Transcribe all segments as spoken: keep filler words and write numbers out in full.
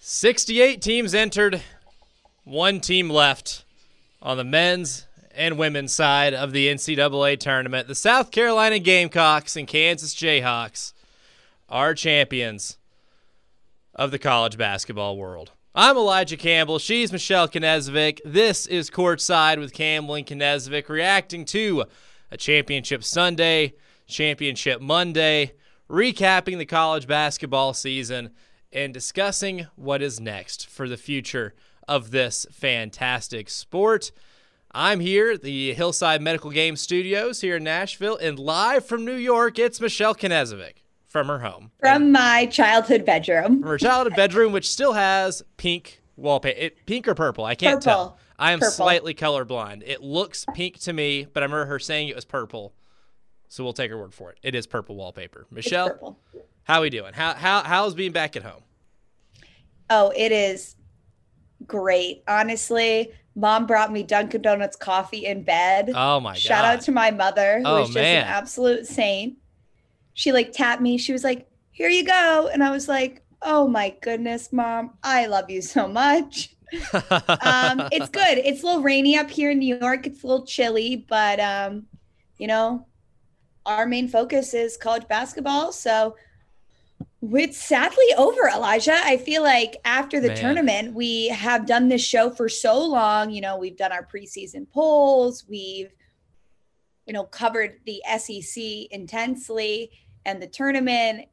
sixty-eight teams entered, one team left on the men's and women's side of the N C double A tournament. The South Carolina Gamecocks and Kansas Jayhawks are champions of the college basketball world. I'm Elijah Campbell. She's Michelle Knezovic. This is Courtside with Campbell and Knezovic, reacting to a championship Sunday, championship Monday, recapping the college basketball season, and discussing what is next for the future of this fantastic sport. I'm here at the Hillside Medical Game Studios here in Nashville, and live from New York, it's Michelle Knezovic from her home. From and my childhood bedroom. From her childhood bedroom, which still has pink wallpaper. It, pink or purple? I can't purple. tell. I am purple. slightly colorblind. It looks pink to me, but I remember her saying it was purple, so we'll take her word for it. It is purple wallpaper. Michelle, it's purple. How are we doing? How how how's being back at home? Oh, it is great. Honestly, Mom brought me Dunkin' Donuts coffee in bed. Oh my god. Shout out to my mother, who oh, is just man. an absolute saint. She like tapped me. She was like, "Here you go." And I was like, "Oh my goodness, Mom. I love you so much." um, it's good. It's a little rainy up here in New York. It's a little chilly, but um, you know, our main focus is college basketball. So it's sadly over, Elijah. I feel like after the Man. tournament, we have done this show for so long. You know, we've done our preseason polls. We've, you know, covered the S E C intensely and the tournament.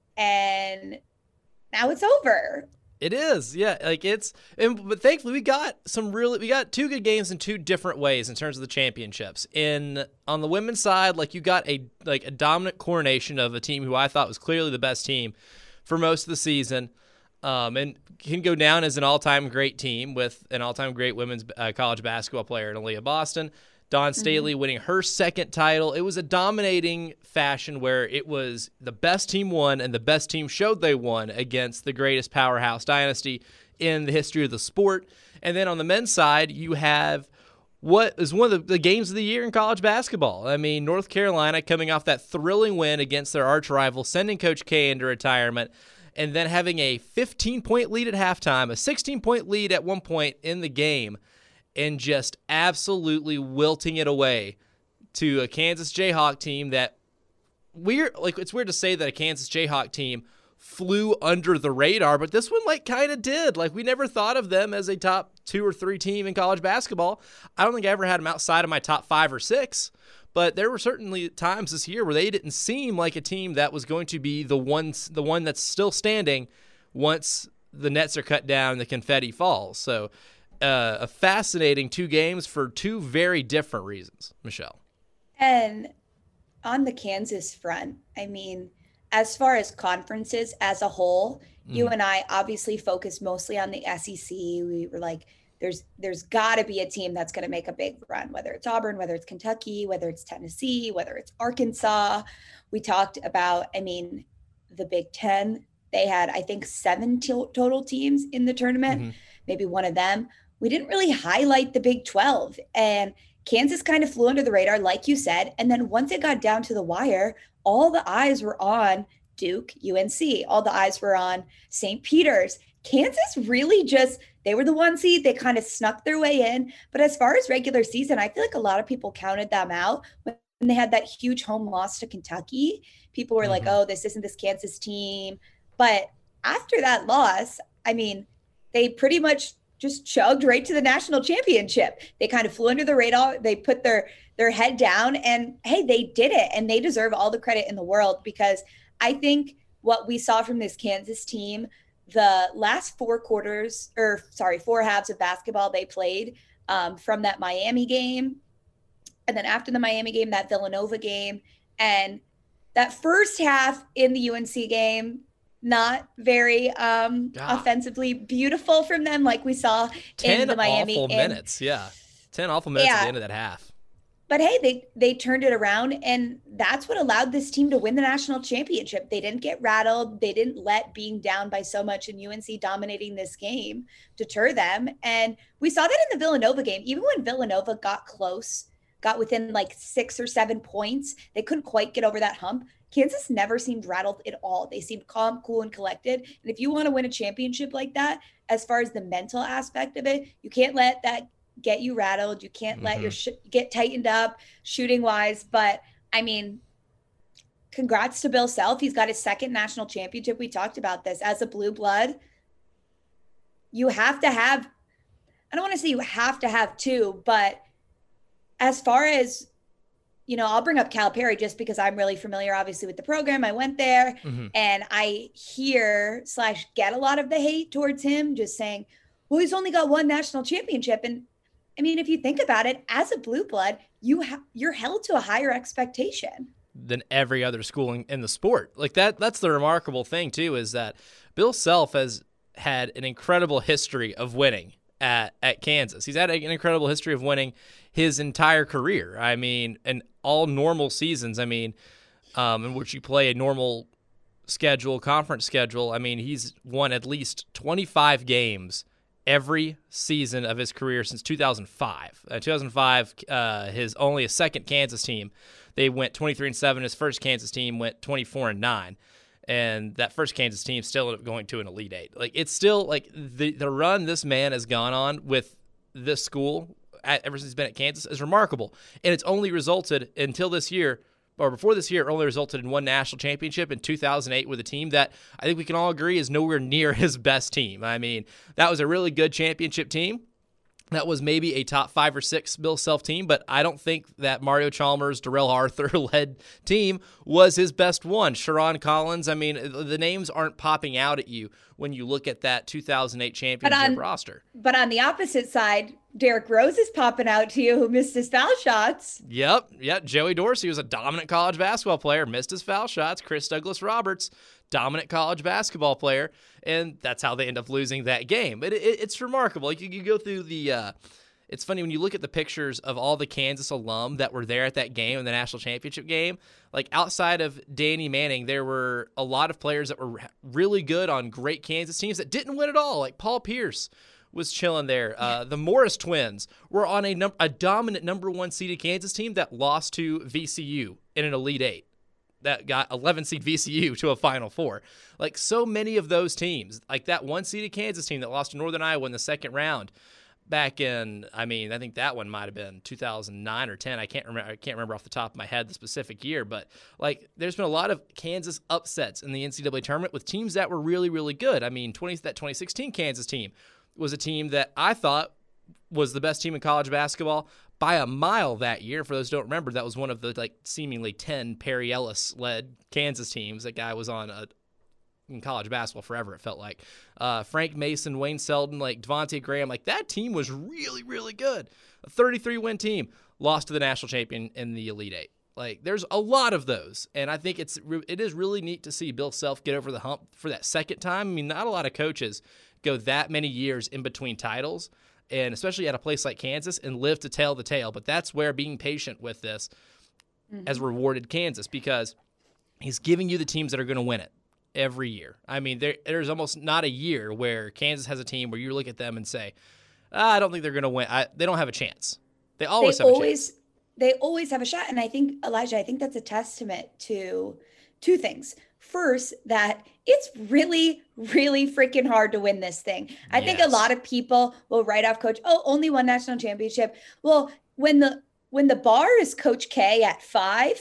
And now it's over. It is, yeah. Like it's, and but thankfully we got some really, we got two good games in two different ways in terms of the championships. In on the women's side, like you got a like a dominant coronation of a team who I thought was clearly the best team for most of the season, um, and can go down as an all-time great team with an all-time great women's uh, college basketball player in Aaliyah Boston. Dawn Staley mm-hmm. winning her second title. It was a dominating fashion where it was the best team won and the best team showed they won against the greatest powerhouse dynasty in the history of the sport. And then on the men's side, you have what is one of the, the games of the year in college basketball. I mean, North Carolina coming off that thrilling win against their arch rival, sending Coach K into retirement, and then having a fifteen-point lead at halftime, a sixteen-point lead at one point in the game, and just absolutely wilting it away to a Kansas Jayhawk team that weird. Like it's weird to say that a Kansas Jayhawk team flew under the radar, but this one like kind of did. Like we never thought of them as a top two or three team in college basketball. I don't think I ever had them outside of my top five or six, but there were certainly times this year where they didn't seem like a team that was going to be the one, the one that's still standing once the nets are cut down and the confetti falls. So Uh, a fascinating two games for two very different reasons, Michelle. And on the Kansas front, I mean, as far as conferences as a whole, mm. you and I obviously focus mostly on the S E C. We were like, there's there's got to be a team that's going to make a big run, whether it's Auburn, whether it's Kentucky, whether it's Tennessee, whether it's Arkansas. We talked about, I mean, the Big Ten. They had, I think, seven to- total teams in the tournament, mm-hmm. maybe one of them. We didn't really highlight the Big twelve, and Kansas kind of flew under the radar, like you said. And then once it got down to the wire, all the eyes were on Duke, U N C. All the eyes were on Saint Peter's. Kansas really just, they were the one seed. They kind of snuck their way in. But as far as regular season, I feel like a lot of people counted them out when they had that huge home loss to Kentucky. People were mm-hmm. like, oh, this isn't this Kansas team. But after that loss, I mean, they pretty much just chugged right to the national championship. They kind of flew under the radar. They put their their head down and, hey, they did it. And they deserve all the credit in the world, because I think what we saw from this Kansas team, the last four quarters or sorry, four halves of basketball they played um, from that Miami game. And then after the Miami game, that Villanova game, and that first half in the U N C game, not very um, offensively beautiful from them, like we saw in the Miami. Ten awful and, minutes, yeah. Ten awful minutes yeah. at the end of that half. But hey, they they turned it around, and that's what allowed this team to win the national championship. They didn't get rattled. They didn't let being down by so much and U N C dominating this game deter them. And we saw that in the Villanova game. Even when Villanova got close, got within like six or seven points, they couldn't quite get over that hump. Kansas never seemed rattled at all. They seemed calm, cool, and collected. And if you want to win a championship like that, as far as the mental aspect of it, you can't let that get you rattled. You can't mm-hmm. let your sh- get tightened up shooting wise. But I mean, congrats to Bill Self. He's got his second national championship. We talked about this as a blue blood. You have to have, I don't want to say you have to have two, but as far as, you know, I'll bring up Calipari just because I'm really familiar, obviously, with the program. I went there mm-hmm. and I hear slash get a lot of the hate towards him, just saying, well, he's only got one national championship. And I mean, if you think about it, as a blue blood, you ha- you're held to a higher expectation than every other school in, in the sport. Like that, that's the remarkable thing too, is that Bill Self has had an incredible history of winning at, at Kansas. He's had an incredible history of winning his entire career. I mean, in all normal seasons, I mean, um, in which you play a normal schedule, conference schedule, I mean, he's won at least twenty-five games every season of his career since two thousand five. Uh, two thousand five, uh, his only a second Kansas team, they went twenty-three and seven. His first Kansas team went twenty-four and nine. And that first Kansas team still ended up going to an Elite Eight. Like, it's still, like, the, the run this man has gone on with this school at, ever since he's been at Kansas is remarkable. And it's only resulted, until this year, or before this year, it only resulted in one national championship in two thousand eight with a team that I think we can all agree is nowhere near his best team. I mean, that was a really good championship team. That was maybe a top five or six Bill Self team, but I don't think that Mario Chalmers, Darrell Arthur-led team was his best one. Sharon Collins, I mean, the names aren't popping out at you when you look at that two thousand eight championship but on, roster. But on the opposite side, Derrick Rose is popping out to you, who missed his foul shots. Yep, yep. Joey Dorsey was a dominant college basketball player, missed his foul shots. Chris Douglas Roberts, dominant college basketball player, and that's how they end up losing that game. But it, it, it's remarkable. Like you, you go through the uh, – it's funny when you look at the pictures of all the Kansas alum that were there at that game, in the national championship game. Like outside of Danny Manning, there were a lot of players that were really good on great Kansas teams that didn't win at all, like Paul Pierce was chilling there. Uh, the Morris twins were on a, num- a dominant number one seeded Kansas team that lost to V C U in an Elite Eight. That got eleven seed V C U to a Final Four. Like so many of those teams, like that one seeded Kansas team that lost to Northern Iowa in the second round back in, I mean, I think that one might have been two thousand nine or ten. I can't remember. I can't remember off the top of my head the specific year, but like there's been a lot of Kansas upsets in the N C double A tournament with teams that were really, really good. I mean, twenty that twenty sixteen Kansas team was a team that I thought was the best team in college basketball by a mile that year. For those who don't remember, that was one of the like seemingly ten Perry Ellis-led Kansas teams. That guy was on a, in college basketball forever, it felt like. Uh, Frank Mason, Wayne Selden, like Devontae Graham, like that team was really, really good. A thirty-three win team lost to the national champion in the Elite Eight. Like there's a lot of those, and I think it's it is really neat to see Bill Self get over the hump for that second time. I mean, not a lot of coaches go that many years in between titles, and especially at a place like Kansas, and live to tell the tale. But that's where being patient with this mm-hmm. has rewarded Kansas, because he's giving you the teams that are going to win it every year. I mean, there, there's almost not a year where Kansas has a team where you look at them and say, ah, I don't think they're going to win. I, they don't have a chance. They always they have always, a chance. They always have a shot. And I think, Elijah, I think that's a testament to two things. First, that it's really, really freaking hard to win this thing. I yes. think a lot of people will write off Coach, oh, only one national championship. Well, when the when the bar is Coach K at five,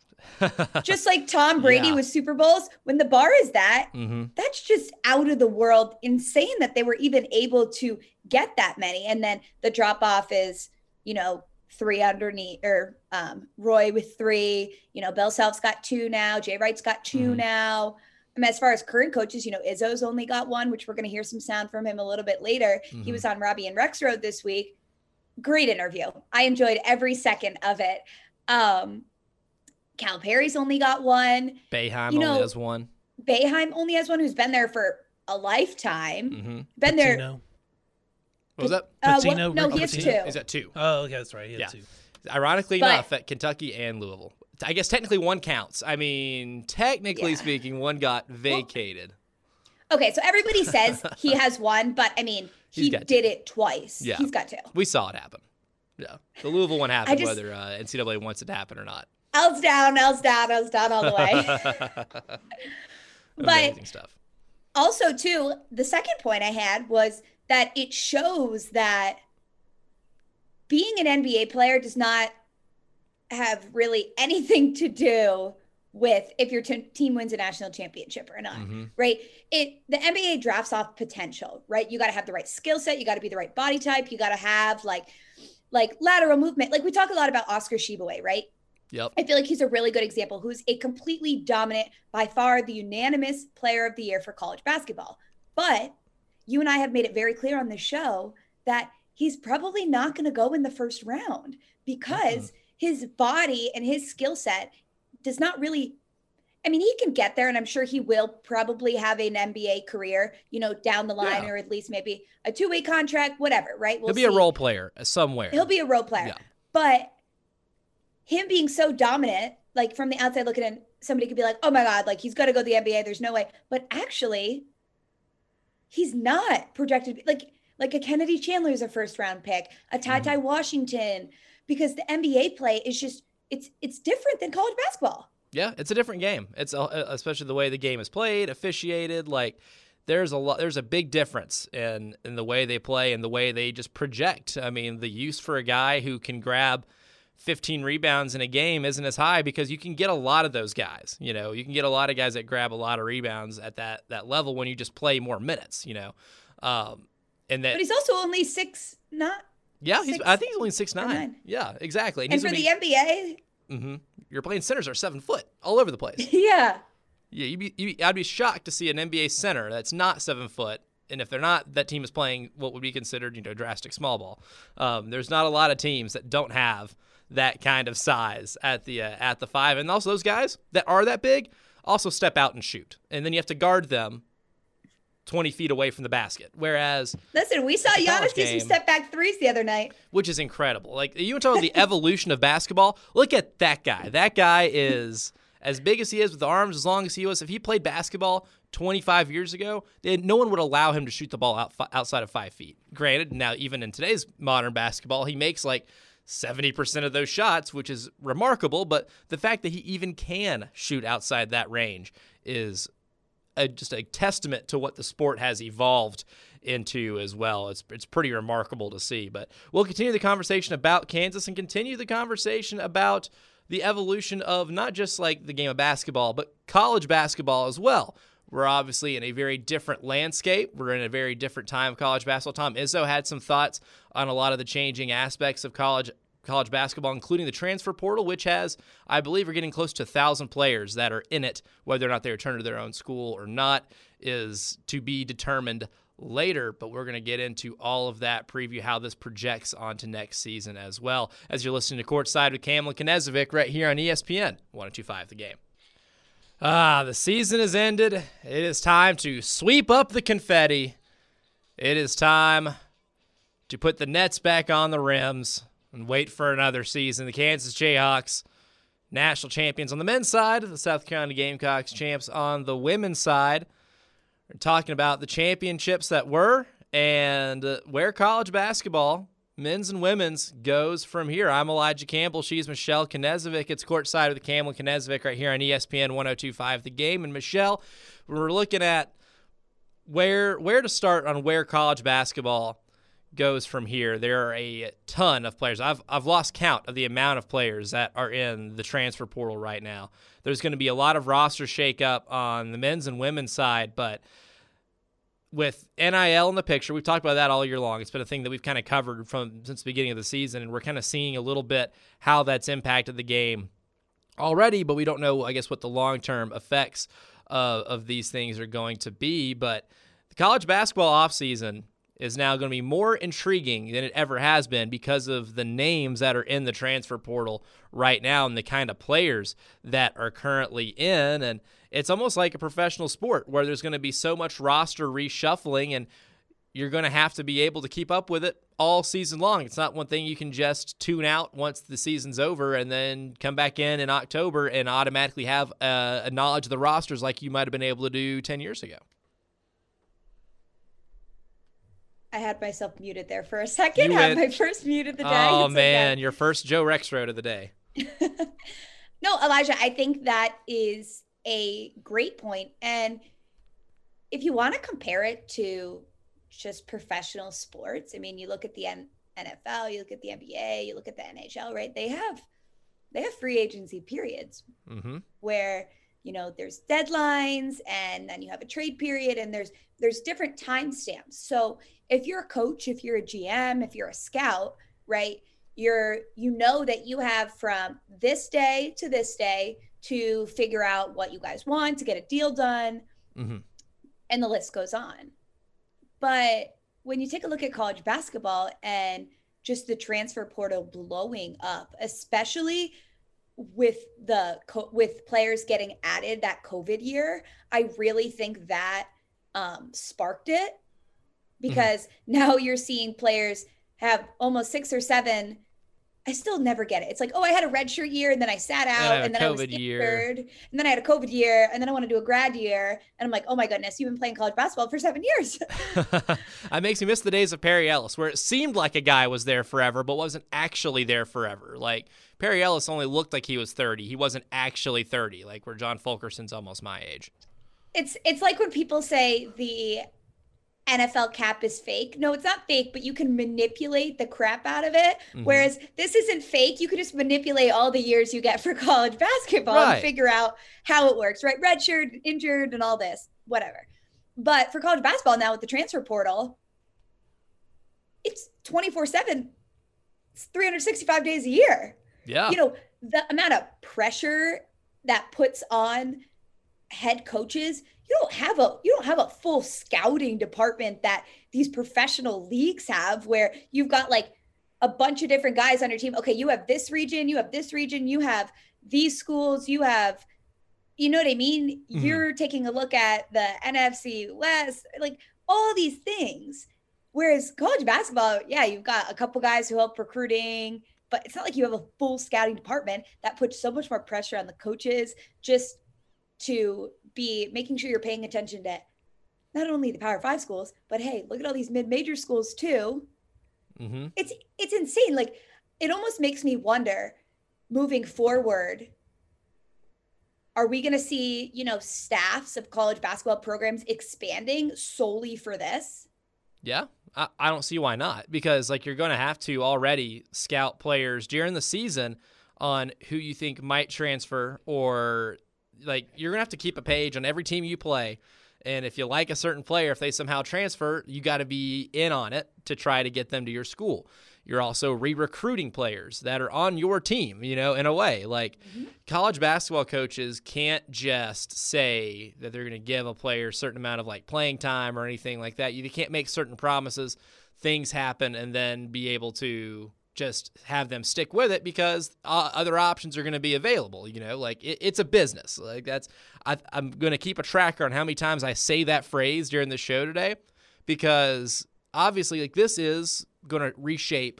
just like Tom Brady yeah. with Super Bowls, when the bar is that, mm-hmm. that's just out of the world insane that they were even able to get that many. And then the drop off is, you know, three underneath, or um, Roy with three, you know, Bill Self's got two now. Jay Wright's got two mm-hmm. now. I mean, as far as current coaches, you know, Izzo's only got one, which we're going to hear some sound from him a little bit later. Mm-hmm. He was on Robbie and Rexroad this week. Great interview. I enjoyed every second of it. Um, Calipari's only got one. Boeheim you know, only has one. Boeheim only has one, who's been there for a lifetime. Mm-hmm. Been Patino. there. What was that? Uh, Patino, what, no, Rick he has Pitino? two. He's at two. Oh, okay, that's right. He has yeah. two. Ironically But- enough, at Kentucky and Louisville. I guess technically one counts. I mean, technically Yeah. speaking, one got vacated. Okay, so everybody says he has one, but I mean, he He's got did it twice. Yeah. He's got two. We saw it happen. Yeah. The Louisville one happened, just- whether uh, N C double A wants it to happen or not. L's down, L's down, L's down all the way. Amazing But stuff. also, too, the second point I had was that it shows that being an N B A player does not have really anything to do with if your t- team wins a national championship or not, Mm-hmm. right? It the N B A drafts off potential, right? You got to have the right skill set, you got to be the right body type, you got to have like like lateral movement. Like we talk a lot about Oscar Shibaway, right? Yep. I feel like he's a really good example who's a completely dominant, by far the unanimous player of the year for college basketball. But you and I have made it very clear on the show that he's probably not going to go in the first round because mm-hmm. his body and his skill set does not really, I mean, he can get there and I'm sure he will probably have an N B A career, you know, down the line, yeah. or at least maybe a two-way contract, whatever, right? We'll He'll be see. a role player somewhere. He'll be a role player. Yeah. But him being so dominant, like from the outside looking in, somebody could be like, oh my God, like he's got to go to the N B A. There's no way. But actually, he's not projected. Like, like a Kennedy Chandler is a first round pick, a Ty Ty mm. Washington, because the N B A play is just, it's it's different than college basketball. Yeah, it's a different game. It's a, especially the way the game is played, officiated. Like there's a lot, there's a big difference in in the way they play and the way they just project. I mean, the use for a guy who can grab fifteen rebounds in a game isn't as high because you can get a lot of those guys. You know, you can get a lot of guys that grab a lot of rebounds at that that level when you just play more minutes. You know, um, and that. But he's also only six, not. Yeah, he's. I think he's only six nine. nine. Yeah, exactly. And, and for the be, N B A, mm-hmm, you're playing centers are seven foot all over the place. Yeah. Yeah, you'd be, you'd, I'd be shocked to see an N B A center that's not seven foot. And if they're not, that team is playing what would be considered, you know, drastic small ball. Um, there's not a lot of teams that don't have that kind of size at the uh, at the five, and also those guys that are that big also step out and shoot, and then you have to guard them twenty feet away from the basket. Whereas, listen, we saw Giannis do some step back threes the other night, which is incredible. Like you want to talk about the evolution of basketball. Look at that guy. That guy is as big as he is with the arms, as long as he was. If he played basketball twenty-five years ago, then no one would allow him to shoot the ball out, outside of five feet. Granted, now even in today's modern basketball, he makes like seventy percent of those shots, which is remarkable, but the fact that he even can shoot outside that range is a, just a testament to what the sport has evolved into as well. It's it's pretty remarkable to see. But we'll continue the conversation about Kansas and continue the conversation about the evolution of not just like the game of basketball, but college basketball as well. We're obviously in a very different landscape. We're in a very different time of college basketball. Tom Izzo had some thoughts on a lot of the changing aspects of college college basketball, including the transfer portal, which has, I believe, we're getting close to one thousand players that are in it. Whether or not they return to their own school or not is to be determined later, but we're going to get into all of that, preview how this projects onto next season as well, as you're listening to Courtside with Cameron Knezovic right here on E S P N one oh two point five The Game. Ah, the season has ended. It is time to sweep up the confetti. It is time to put the nets back on the rims and wait for another season. The Kansas Jayhawks, national champions on the men's side, the South Carolina Gamecocks champs on the women's side. We're talking about the championships that were and where college basketball, men's and women's, goes from here. I'm Elijah Campbell. She's Michelle Knezovic. It's Courtside with Cameron Knezovic right here on E S P N one oh two point five The Game. And Michelle, we're looking at where where to start on where college basketball goes from here. There are a ton of players. I've I've lost count of the amount of players that are in the transfer portal right now. There's going to be a lot of roster shakeup on the men's and women's side, but with N I L in the picture, we've talked about that all year long. It's been a thing that we've kind of covered from since the beginning of the season, and we're kind of seeing a little bit how that's impacted the game already, but we don't know, I guess, what the long-term effects uh, of these things are going to be. But the college basketball offseason is now going to be more intriguing than it ever has been because of the names that are in the transfer portal right now and the kind of players that are currently in. And it's almost like a professional sport where there's going to be so much roster reshuffling and you're going to have to be able to keep up with it all season long. It's not one thing you can just tune out once the season's over and then come back in in October and automatically have a, a knowledge of the rosters like you might have been able to do ten years ago. I had myself muted there for a second. You I had my first mute of the day. Oh, it's man. Okay. Your first Joe Rexrode of the day. No, No, Elijah, I think that is a great point. And if you want to compare it to just professional sports, I mean, you look at the N F L, you look at the N B A, you look at the N H L, right? They have they have free agency periods Mm-hmm. where, you know, there's deadlines and then you have a trade period and there's there's different timestamps. So if you're a coach, if you're a G M, if you're a scout, right, you're you know that you have from this day to this day to figure out what you guys want to get a deal done. Mm-hmm. And the list goes on. But when you take a look at college basketball and just the transfer portal blowing up, especially with the with players getting added that COVID year, I really think that um, sparked it, because mm-hmm. now you're seeing players have almost six or seven. I still never get it. It's like, oh, I had a redshirt year and then I sat out and, and then I was injured year. and then I had a COVID year and then I want to do a grad year. And I'm like, oh my goodness, you've been playing college basketball for seven years. It makes me miss the days of Perry Ellis, where it seemed like a guy was there forever, but wasn't actually there forever. Like Perry Ellis only looked like he was thirty. He wasn't actually thirty, like where John Fulkerson's almost my age. It's, it's like when people say the N F L cap is fake. No, it's not fake, but you can manipulate the crap out of it. Mm-hmm. Whereas this isn't fake. You can just manipulate all the years you get for college basketball right. and figure out how it works, right? Redshirt, injured, and all this, whatever. But for college basketball now with the transfer portal, it's twenty-four seven. It's three hundred sixty-five days a year. Yeah. You know, the amount of pressure that puts on head coaches, you don't have a you don't have a full scouting department that these professional leagues have, where you've got like a bunch of different guys on your team. Okay, you have this region, you have this region, you have these schools, you have, you know what I mean? Mm-hmm. You're taking a look at the N F C West, like all these things. Whereas college basketball, yeah, you've got a couple guys who help recruiting, but it's not like you have a full scouting department that puts so much more pressure on the coaches just to be making sure you're paying attention to not only the Power Five schools, but hey, look at all these mid-major schools too. Mm-hmm. It's it's insane. Like, it almost makes me wonder, moving forward, are we going to see, you know, staffs of college basketball programs expanding solely for this? Yeah, I, I don't see why not, because like you're going to have to already scout players during the season on who you think might transfer, or like you're going to have to keep a page on every team you play. And if you like a certain player, if they somehow transfer, you got to be in on it to try to get them to your school. You're also re-recruiting players that are on your team, you know, in a way. Like mm-hmm. college basketball coaches can't just say that they're going to give a player a certain amount of like playing time or anything like that. You can't make certain promises, things happen, and then be able to just have them stick with it because uh, other options are going to be available. You know, like it, it's a business. Like that's, I, I'm going to keep a tracker on how many times I say that phrase during the show today, because obviously like this is going to reshape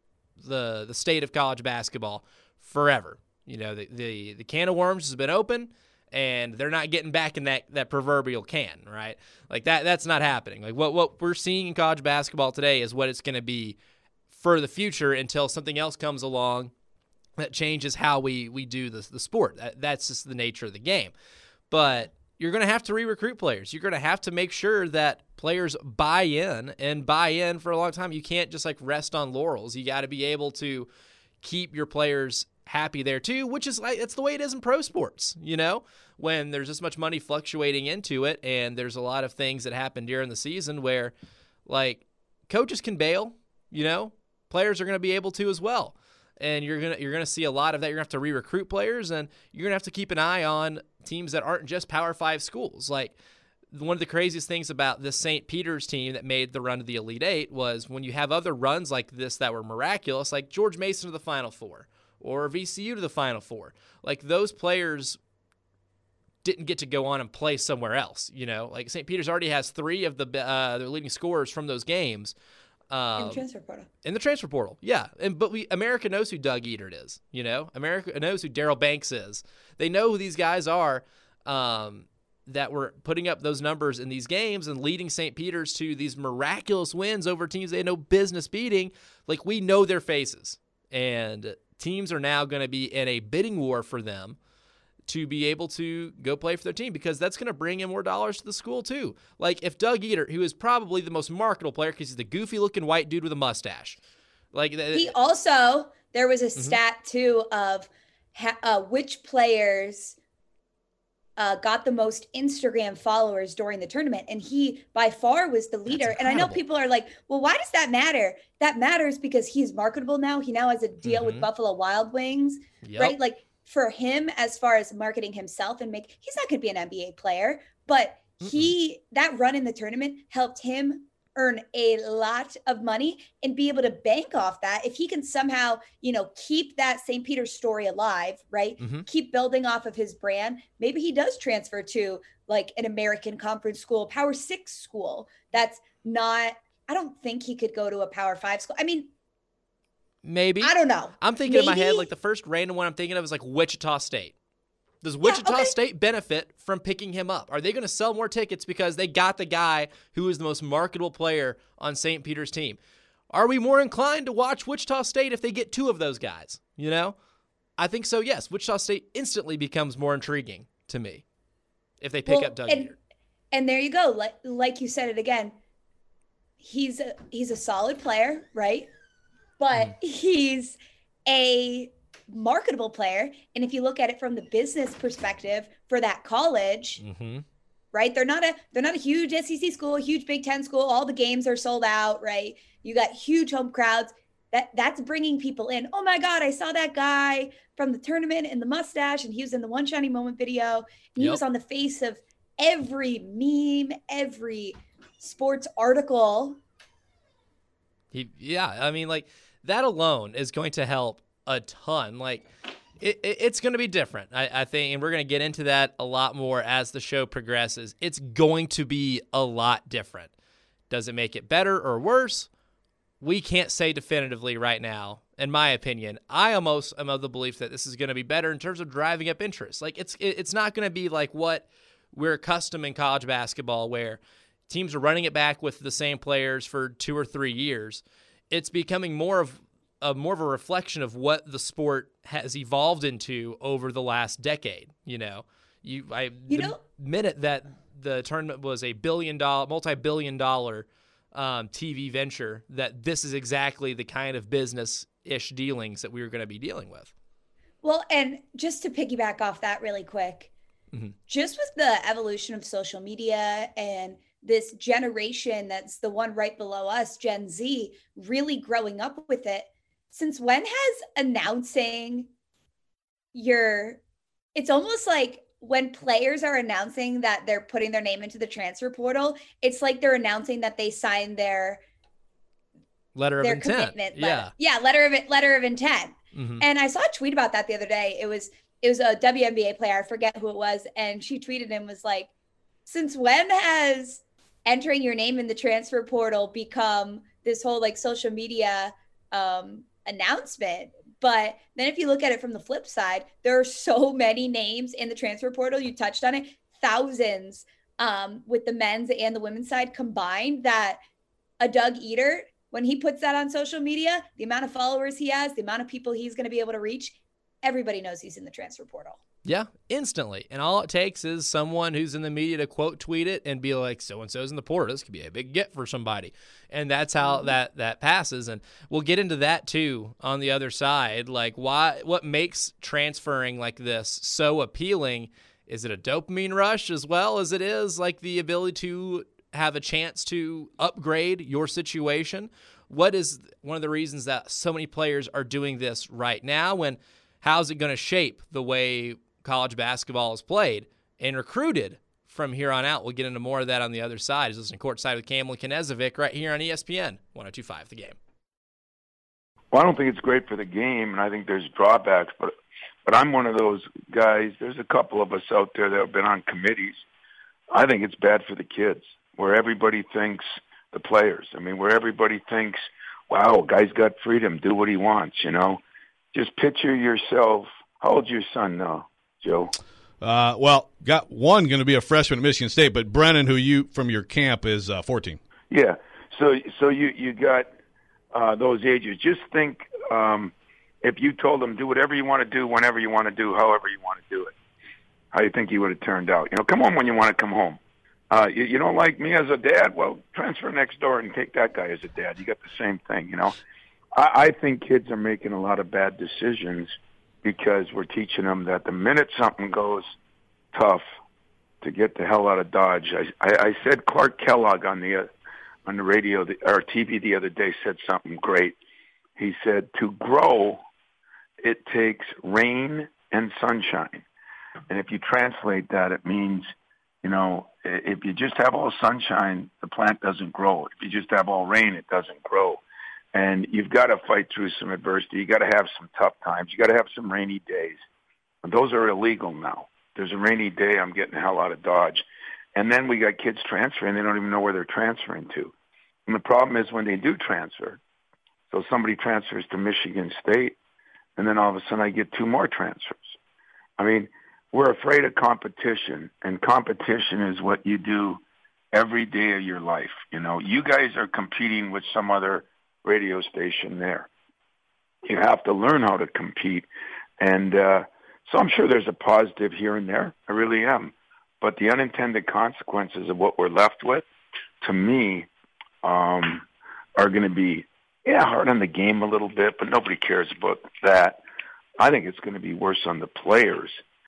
the the state of college basketball forever. You know, the, the, the can of worms has been open, and they're not getting back in that, that proverbial can, right? Like that that's not happening. Like what, what we're seeing in college basketball today is what it's going to be for the future until something else comes along that changes how we, we do the, the sport. That, that's just the nature of the game. But you're going to have to re-recruit players. You're going to have to make sure that players buy in and buy in for a long time. You can't just like rest on laurels. You got to be able to keep your players happy there too, which is like, it's the way it is in pro sports, you know, when there's this much money fluctuating into it. And there's a lot of things that happen during the season where like coaches can bail, you know, players are going to be able to as well. And you're going to you're going to see a lot of that. You're going to have to re-recruit players, and you're going to have to keep an eye on teams that aren't just Power Five schools. Like one of the craziest things about this Saint Peter's team that made the run to the Elite Eight was when you have other runs like this that were miraculous, like George Mason to the Final Four or V C U to the Final Four. Like those players didn't get to go on and play somewhere else. You know, like Saint Peter's already has three of the uh, their leading scorers from those games. Um, in the transfer portal. In the transfer portal, yeah. And but we America knows who Doug Edert is, you know? America knows who Daryl Banks is. They know who these guys are um, that were putting up those numbers in these games and leading Saint Peter's to these miraculous wins over teams they had no business beating. Like, we know their faces. And teams are now going to be in a bidding war for them to be able to go play for their team, because that's going to bring in more dollars to the school too. Like if Doug Edert, who is probably the most marketable player because he's the goofy looking white dude with a mustache. Like he also, there was a stat mm-hmm. too of ha- uh, which players uh, got the most Instagram followers during the tournament. And he by far was the leader. And I know people are like, well, why does that matter? That matters because he's marketable now. He now has a deal mm-hmm. with Buffalo Wild Wings, yep. right? Like, for him, as far as marketing himself and make, he's not going to be an N B A player, but Mm-mm. he, that run in the tournament helped him earn a lot of money and be able to bank off that. If he can somehow, you know, keep that Saint Peter's story alive, right? Mm-hmm. Keep building off of his brand. Maybe he does transfer to like an American Conference school, Power Six school. That's not, I don't think he could go to a Power Five school. I mean, maybe. I don't know. I'm thinking Maybe. in my head, like the first random one I'm thinking of is like Wichita State. Does Wichita yeah, okay. State benefit from picking him up? Are they going to sell more tickets because they got the guy who is the most marketable player on Saint Peter's team? Are we more inclined to watch Wichita State if they get two of those guys? You know? I think so, yes. Wichita State instantly becomes more intriguing to me if they pick well, up Doug and, and there you go. Like, like you said it again. He's a, he's a solid player, right? But he's a marketable player. And if you look at it from the business perspective for that college, mm-hmm. right? They're not a they're not a huge S E C school, a huge Big Ten school. All the games are sold out, right? You got huge home crowds. That that's bringing people in. Oh my God, I saw that guy from the tournament in the mustache, and he was in the One Shiny Moment video. And he yep. was on the face of every meme, every sports article. He, yeah, I mean, like, that alone is going to help a ton. Like, it, it, it's going to be different, I, I think, and we're going to get into that a lot more as the show progresses. It's going to be a lot different. Does it make it better or worse? We can't say definitively right now, in my opinion. I almost am of the belief that this is going to be better in terms of driving up interest. Like, it's it, it's not going to be like what we're accustomed in college basketball, where teams are running it back with the same players for two or three years. It's becoming more of a more of a reflection of what the sport has evolved into over the last decade. You know, you I you the know, minute that the tournament was a billion dollar, multi-billion dollar um, T V venture, that this is exactly the kind of business-ish dealings that we were going to be dealing with. Well, and just to piggyback off that really quick, mm-hmm. just with the evolution of social media and this generation that's the one right below us, Gen Z, really growing up with it. Since when has announcing your, it's almost like when players are announcing that they're putting their name into the transfer portal, it's like they're announcing that they signed their letter of their intent. Commitment yeah. Letter. Yeah. Letter of letter of intent. Mm-hmm. And I saw a tweet about that the other day. It was, it was a W N B A player. I forget who it was. And she tweeted and was like, since when has entering your name in the transfer portal become this whole like social media um, announcement? But then if you look at it from the flip side, there are so many names in the transfer portal. You touched on it, thousands um, with the men's and the women's side combined, that a Doug Edert, when he puts that on social media, the amount of followers he has, the amount of people he's going to be able to reach, everybody knows he's in the transfer portal. Yeah, instantly. And all it takes is someone who's in the media to quote tweet it and be like, so-and-so's in the portal. This could be a big get for somebody. And that's how mm-hmm. that, that passes. And we'll get into that too on the other side. Like, why? What makes transferring like this so appealing? Is it a dopamine rush as well as it is like the ability to have a chance to upgrade your situation? What is one of the reasons that so many players are doing this right now? And how's it going to shape the way college basketball is played and recruited from here on out? We'll get into more of that on the other side. Is listening Courtside with Campbell and Knezovic right here on E S P N one oh two point five The Game. Well, I don't think it's great for the game, and I think there's drawbacks, but but I'm one of those guys. There's a couple of us out there that have been on committees. I think it's bad for the kids, where everybody thinks, the players, I mean, where everybody thinks, wow, guy's got freedom, do what he wants, you know. Just picture yourself. How old's your son now, Joe? Uh, well, got one going to be a freshman at Michigan State, but Brennan, who you from your camp, is uh, fourteen. Yeah, so so you you got uh, those ages. Just think, um, if you told him, do whatever you want to do, whenever you want to do, however you want to do it, how do you think he would have turned out? You know, come home when you want to come home. Uh, you, you don't like me as a dad? Well, transfer next door and take that guy as a dad. You got the same thing, you know. I, I think kids are making a lot of bad decisions because we're teaching them that the minute something goes tough, to get the hell out of Dodge. I, I, I said Clark Kellogg on the uh, on the radio the, or T V the other day said something great. He said, to grow, it takes rain and sunshine. And if you translate that, it means, you know, if you just have all sunshine, the plant doesn't grow. If you just have all rain, it doesn't grow. And you've got to fight through some adversity. You got to have some tough times. You got to have some rainy days. And those are illegal now. There's a rainy day, I'm getting the hell out of Dodge. And then we got kids transferring. They don't even know where they're transferring to. And the problem is when they do transfer, so somebody transfers to Michigan State, and then all of a sudden I get two more transfers. I mean, we're afraid of competition, and competition is what you do every day of your life. You know, you guys are competing with some other radio station there. You have to learn how to compete. And uh, so I'm sure there's a positive here and there. I really am. But the unintended consequences of what we're left with, to me, um, are going to be, yeah, hard on the game a little bit, but nobody cares about that. I think it's going to be worse on the players.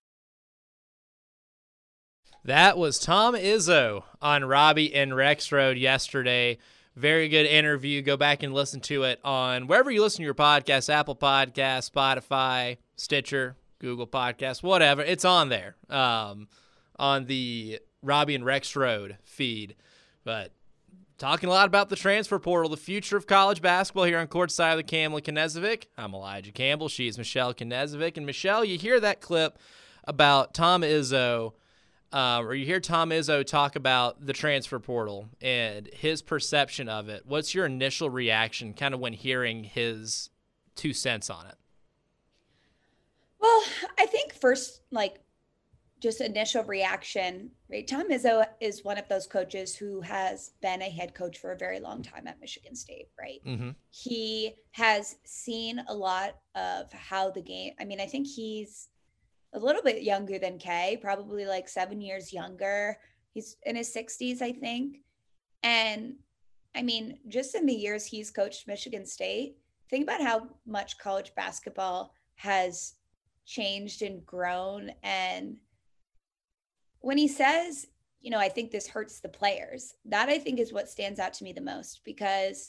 That was Tom Izzo on Robbie and Rexrode yesterday. Very good interview. Go back and listen to it on wherever you listen to your podcasts, Apple Podcasts, Spotify, Stitcher, Google Podcasts, whatever. It's on there um, on the Robbie and Rexrode feed. But talking a lot about the transfer portal, the future of college basketball here on Courtside of the Campbell Knezevic. I'm Elijah Campbell. She's Michelle Knezevic. And Michelle, you hear that clip about Tom Izzo, uh, or you hear Tom Izzo talk about the transfer portal and his perception of it. What's your initial reaction kind of when hearing his two cents on it? Well, I think first, like, just initial reaction, right? Tom Izzo is one of those coaches who has been a head coach for a very long time at Michigan State, right? Mm-hmm. He has seen a lot of how the game, I mean, I think he's a little bit younger than Kay, probably like seven years younger. He's in his sixties, I think. And I mean, just in the years he's coached Michigan State, think about how much college basketball has changed and grown. And when he says, you know, I think this hurts the players, that I think is what stands out to me the most, because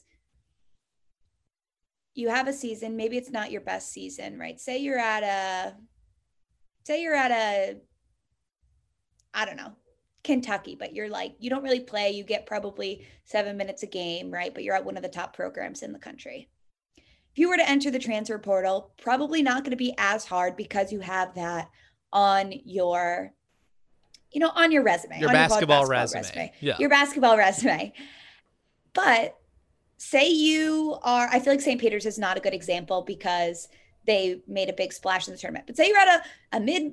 you have a season, maybe it's not your best season, right? Say you're at a, say you're at a, I don't know, Kentucky, but you're like, you don't really play. You get probably seven minutes a game, right? But you're at one of the top programs in the country. If you were to enter the transfer portal, probably not going to be as hard because you have that on your, you know, on your resume. Your on basketball, your basketball resume. resume. Yeah. Your basketball resume. But say you are, I feel like Saint Peter's is not a good example because they made a big splash in the tournament. But say you're at a, a mid,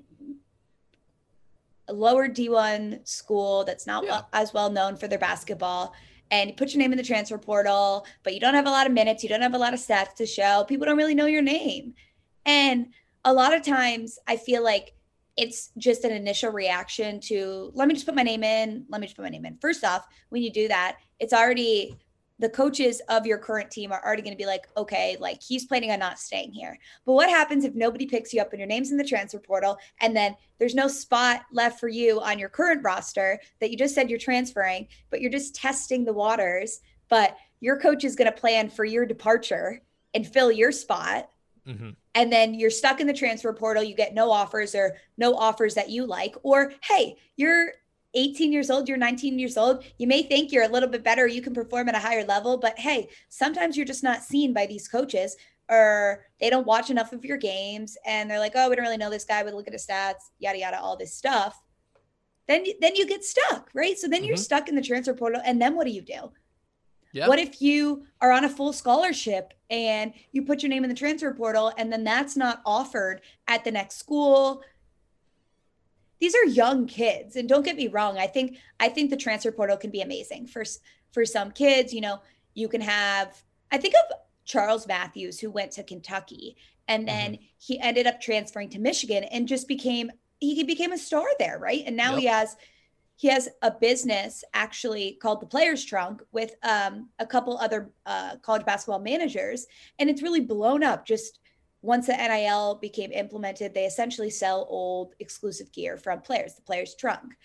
a lower D one school that's not yeah. well, as well known for their basketball, and you put your name in the transfer portal, but you don't have a lot of minutes, you don't have a lot of stats to show, people don't really know your name. And a lot of times I feel like it's just an initial reaction to, let me just put my name in, let me just put my name in. First off, when you do that, it's already, the coaches of your current team are already going to be like, okay, like he's planning on not staying here. But what happens if nobody picks you up and your name's in the transfer portal and then there's no spot left for you on your current roster that you just said you're transferring, but you're just testing the waters, but your coach is going to plan for your departure and fill your spot. Mm-hmm. And then you're stuck in the transfer portal. You get no offers or no offers that you like, or, hey, you're eighteen years old, you're nineteen years old. You may think you're a little bit better, you can perform at a higher level, but hey, sometimes you're just not seen by these coaches, or they don't watch enough of your games and they're like, oh, we don't really know this guy, but look at his stats, yada, yada, all this stuff. Then, then you get stuck, right? So then mm-hmm. you're stuck in the transfer portal. And then what do you do? Yep. What if you are on a full scholarship and you put your name in the transfer portal and then that's not offered at the next school? These are young kids, and don't get me wrong. I think, I think the transfer portal can be amazing for, for some kids. You know, you can have, I think of Charles Matthews, who went to Kentucky, and then Mm-hmm. he ended up transferring to Michigan and just became he became a star there, right? And now Yep. he has he has a business actually called the Players Trunk with um, a couple other uh, college basketball managers, and it's really blown up. Just once the N I L became implemented, they essentially sell old exclusive gear from players, the Players Trunk.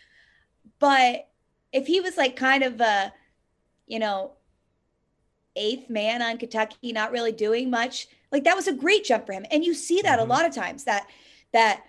But if he was like kind of a, you know, eighth man on Kentucky, not really doing much, like that was a great jump for him. And you see that Mm-hmm. a lot of times that that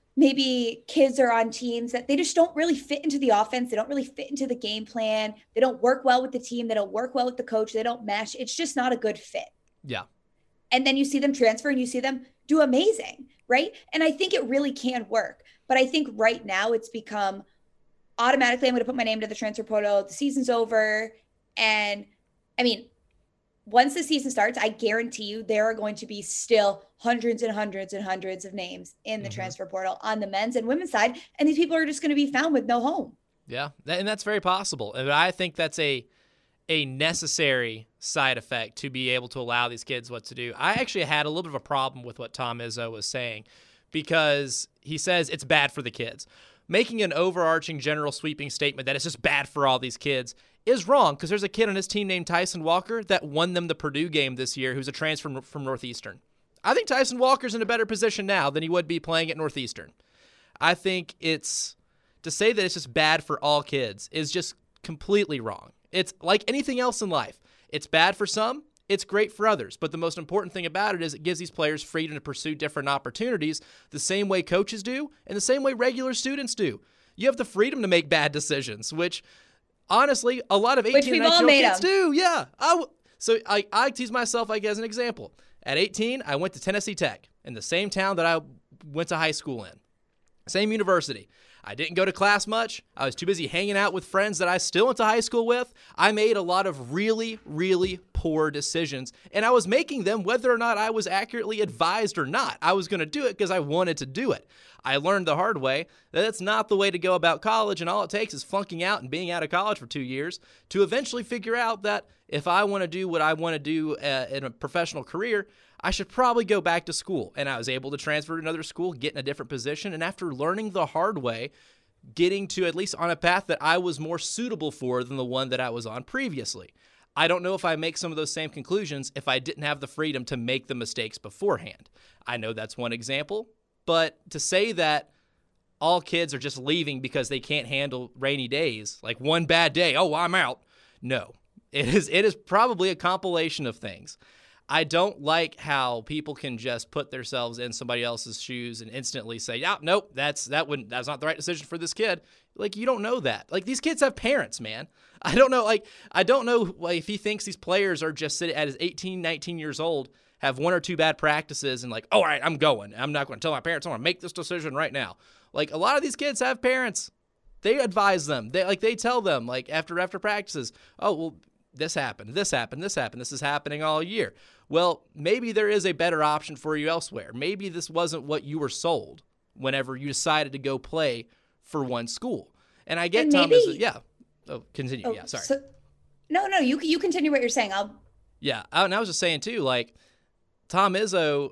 maybe kids are on teams that they just don't really fit into the offense. They don't really fit into the game plan. They don't work well with the team. They don't work well with the coach. They don't mesh. It's just not a good fit. Yeah. And then you see them transfer and you see them do amazing, right? And I think it really can work. But I think right now it's become automatically, I'm going to put my name to the transfer portal. The season's over. And I mean, once the season starts, I guarantee you there are going to be still hundreds and hundreds and hundreds of names in the Mhm. transfer portal on the men's and women's side. And these people are just going to be found with no home. Yeah, That- and that's very possible. And I think that's a a necessary side effect to be able to allow these kids what to do. I actually had a little bit of a problem with what Tom Izzo was saying because he says it's bad for the kids. Making an overarching general sweeping statement that it's just bad for all these kids is wrong because there's a kid on his team named Tyson Walker that won them the Purdue game this year who's a transfer from, from Northeastern. I think Tyson Walker's in a better position now than he would be playing at Northeastern. I think it's to say that it's just bad for all kids is just completely wrong. It's like anything else in life. It's bad for some, it's great for others. But the most important thing about it is it gives these players freedom to pursue different opportunities the same way coaches do and the same way regular students do. You have the freedom to make bad decisions, which honestly, a lot of eighteen we've and all nineteen made kids them. do. Yeah. I w- so I, I tease myself like as an example. At eighteen, I went to Tennessee Tech in the same town that I went to high school in. Same university. I didn't go to class much. I was too busy hanging out with friends that I still went to high school with. I made a lot of really, really poor decisions, and I was making them whether or not I was accurately advised or not. I was going to do it because I wanted to do it. I learned the hard way that that's not the way to go about college, and all it takes is flunking out and being out of college for two years to eventually figure out that if I want to do what I want to do uh, in a professional career, I should probably go back to school. And I was able to transfer to another school, get in a different position, and after learning the hard way, getting to at least on a path that I was more suitable for than the one that I was on previously. I don't know if I make some of those same conclusions if I didn't have the freedom to make the mistakes beforehand. I know that's one example, but to say that all kids are just leaving because they can't handle rainy days, like one bad day, oh, I'm out. No, it is it is probably a compilation of things. I don't like how people can just put themselves in somebody else's shoes and instantly say, "Yeah, nope, that's that wouldn't that's not the right decision for this kid." Like you don't know that. Like these kids have parents, man. I don't know. Like I don't know like, if he thinks these players are just sitting at his eighteen, nineteen years old, have one or two bad practices, and like, "All right, I'm going. I'm not going to tell my parents. I want to make this decision right now." Like a lot of these kids have parents. They advise them. They like they tell them like after after practices, "Oh well." This happened, this happened, this happened, this is happening all year. Well, maybe there is a better option for you elsewhere. Maybe this wasn't what you were sold whenever you decided to go play for one school. And I get And Tom maybe- is, yeah. Oh, continue. Oh, yeah, sorry. So, no, no, you you continue what you're saying. I'll. Yeah, I- and I was just saying too, like Tom Izzo,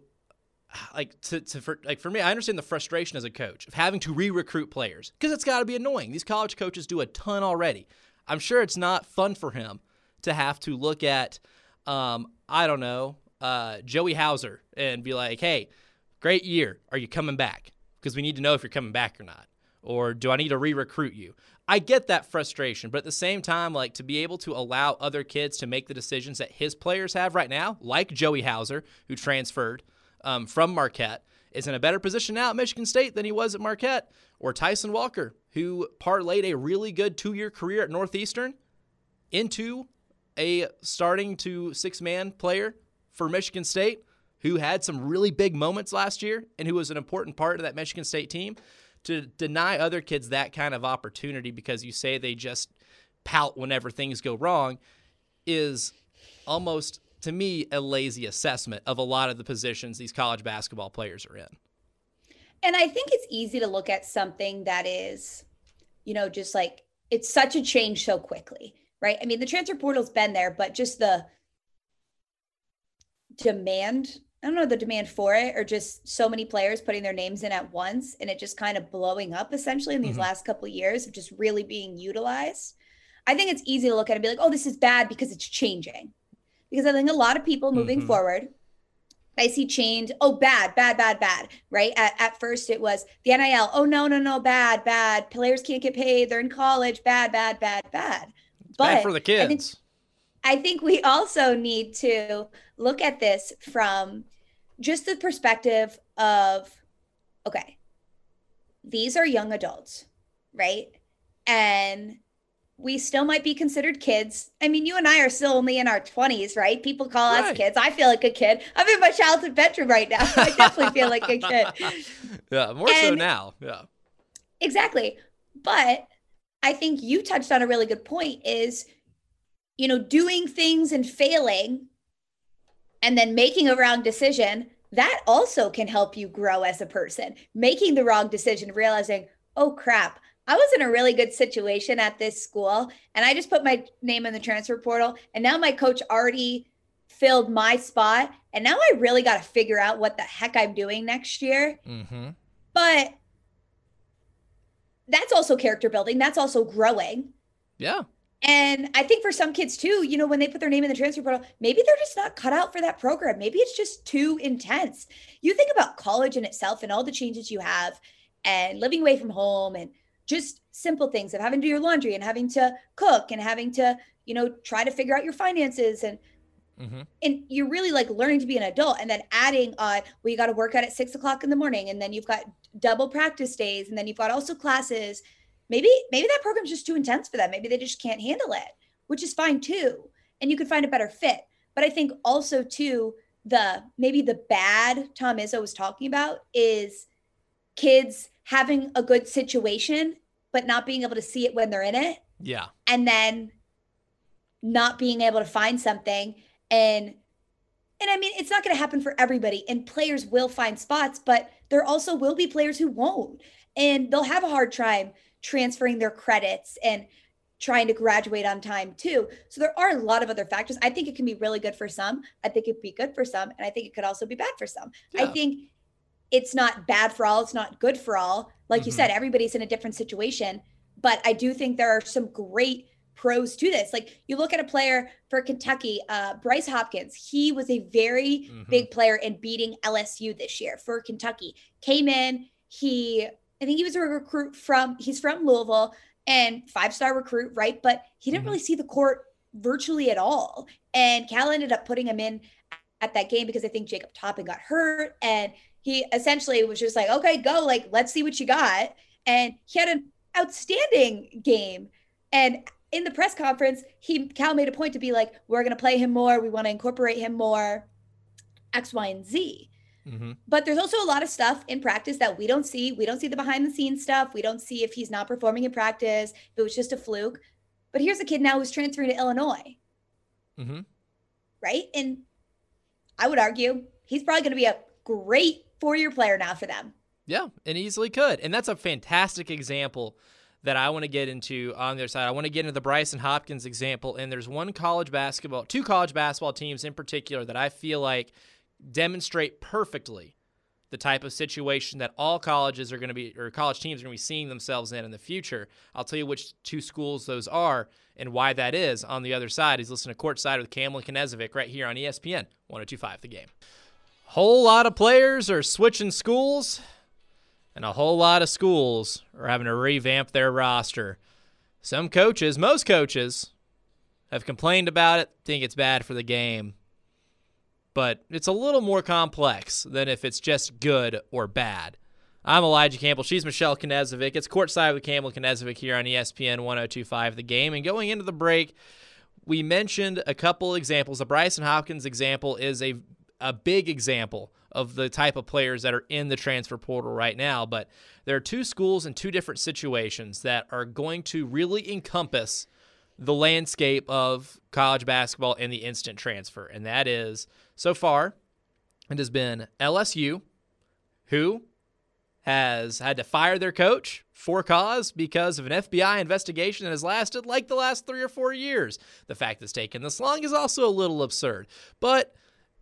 like to, to for, like for me, I understand the frustration as a coach of having to re-recruit players because it's got to be annoying. These college coaches do a ton already. I'm sure it's not fun for him to have to look at, um, I don't know, uh, Joey Hauser and be like, "Hey, great year. Are you coming back? Because we need to know if you're coming back or not. Or do I need to re-recruit you?" I get that frustration, but at the same time, like to be able to allow other kids to make the decisions that his players have right now, like Joey Hauser, who transferred um, from Marquette, is in a better position now at Michigan State than he was at Marquette, or Tyson Walker, who parlayed a really good two-year career at Northeastern into a starting to six-man player for Michigan State who had some really big moments last year and who was an important part of that Michigan State team. To deny other kids that kind of opportunity because you say they just pout whenever things go wrong is almost, to me, a lazy assessment of a lot of the positions these college basketball players are in. And I think it's easy to look at something that is, you know, just like it's such a change so quickly, right? I mean, the transfer portal's been there, but just the demand, I don't know, the demand for it, or just so many players putting their names in at once and it just kind of blowing up essentially in these mm-hmm. last couple of years of just really being utilized. I think it's easy to look at it and be like, oh, this is bad because it's changing. Because I think a lot of people moving mm-hmm. forward, I see change. Oh, bad, bad, bad, bad, right? At, at first it was the N I L. Oh, no, no, no, bad, bad. Players can't get paid. They're in college. Bad, bad, bad, bad. It's but bad for the kids. I think, I think we also need to look at this from just the perspective of, okay, these are young adults, right? And we still might be considered kids. I mean, you and I are still only in our twenties, right? People call right. us kids. I feel like a kid. I'm in my childhood bedroom right now. I definitely feel like a kid. Yeah, more and so now. Yeah. Exactly. But I think you touched on a really good point is, you know, doing things and failing and then making a wrong decision, that also can help you grow as a person. Making the wrong decision, realizing, oh crap, I was in a really good situation at this school and I just put my name in the transfer portal and now my coach already filled my spot and now I really got to figure out what the heck I'm doing next year. Mm-hmm. But that's also character building. That's also growing. Yeah. And I think for some kids too, you know, when they put their name in the transfer portal, maybe they're just not cut out for that program. Maybe it's just too intense. You think about college in itself and all the changes you have and living away from home and just simple things of having to do your laundry and having to cook and having to, you know, try to figure out your finances and mm-hmm. and you're really like learning to be an adult and then adding on, well, you got to work out at six o'clock in the morning and then you've got double practice days and then you've got also classes. Maybe, maybe that program's just too intense for them. Maybe they just can't handle it, which is fine too. And you could find a better fit. But I think also too, the, maybe the bad Tom Izzo was talking about is kids having a good situation, but not being able to see it when they're in it. Yeah. And then not being able to find something. And, and I mean, it's not going to happen for everybody and players will find spots, but there also will be players who won't, and they'll have a hard time transferring their credits and trying to graduate on time too. So there are a lot of other factors. I think it can be really good for some. I think it'd be good for some. And I think it could also be bad for some. Yeah. I think it's not bad for all. It's not good for all. Like mm-hmm. you said, everybody's in a different situation, but I do think there are some great pros to this. Like you look at a player for Kentucky, uh, Bryce Hopkins, he was a very mm-hmm. big player in beating L S U this year for Kentucky. Came in, he, I think he was a recruit from, he's from Louisville and five-star recruit, right? But he didn't mm-hmm. really see the court virtually at all. And Cal ended up putting him in at that game because I think Jacob Toppin got hurt and he essentially was just like, okay, go, like, let's see what you got. And he had an outstanding game. And in the press conference, he Cal made a point to be like, we're going to play him more. We want to incorporate him more, X, Y, and Z. Mm-hmm. But there's also a lot of stuff in practice that we don't see. We don't see the behind the scenes stuff. We don't see if he's not performing in practice, if it was just a fluke. But here's a kid now who's transferring to Illinois. Mm-hmm. Right? And I would argue he's probably going to be a great four-year player now for them. Yeah, and easily could. And that's a fantastic example that I want to get into on their side. I want to get into the Bryson Hopkins example, and there's one college basketball, two college basketball teams in particular that I feel like demonstrate perfectly the type of situation that all colleges are going to be, or college teams are going to be seeing themselves in in the future. I'll tell you which two schools those are and why that is on the other side. He's listening to Courtside with Cameron Knezovic right here on E S P N one oh two point five The Game. Whole lot of players are switching schools, and a whole lot of schools are having to revamp their roster. Some coaches, most coaches, have complained about it, think it's bad for the game. But it's a little more complex than if it's just good or bad. I'm Elijah Campbell. She's Michelle Knezovic. It's Courtside with Campbell Knezovic here on E S P N one oh two point five The Game. And going into the break, we mentioned a couple examples. The Bryson Hopkins example is a a big example of the type of players that are in the transfer portal right now. But there are two schools in two different situations that are going to really encompass the landscape of college basketball and the instant transfer. And that is, so far, it has been L S U, who has had to fire their coach for cause because of an F B I investigation that has lasted like the last three or four years. The fact that it's taken this long is also a little absurd. But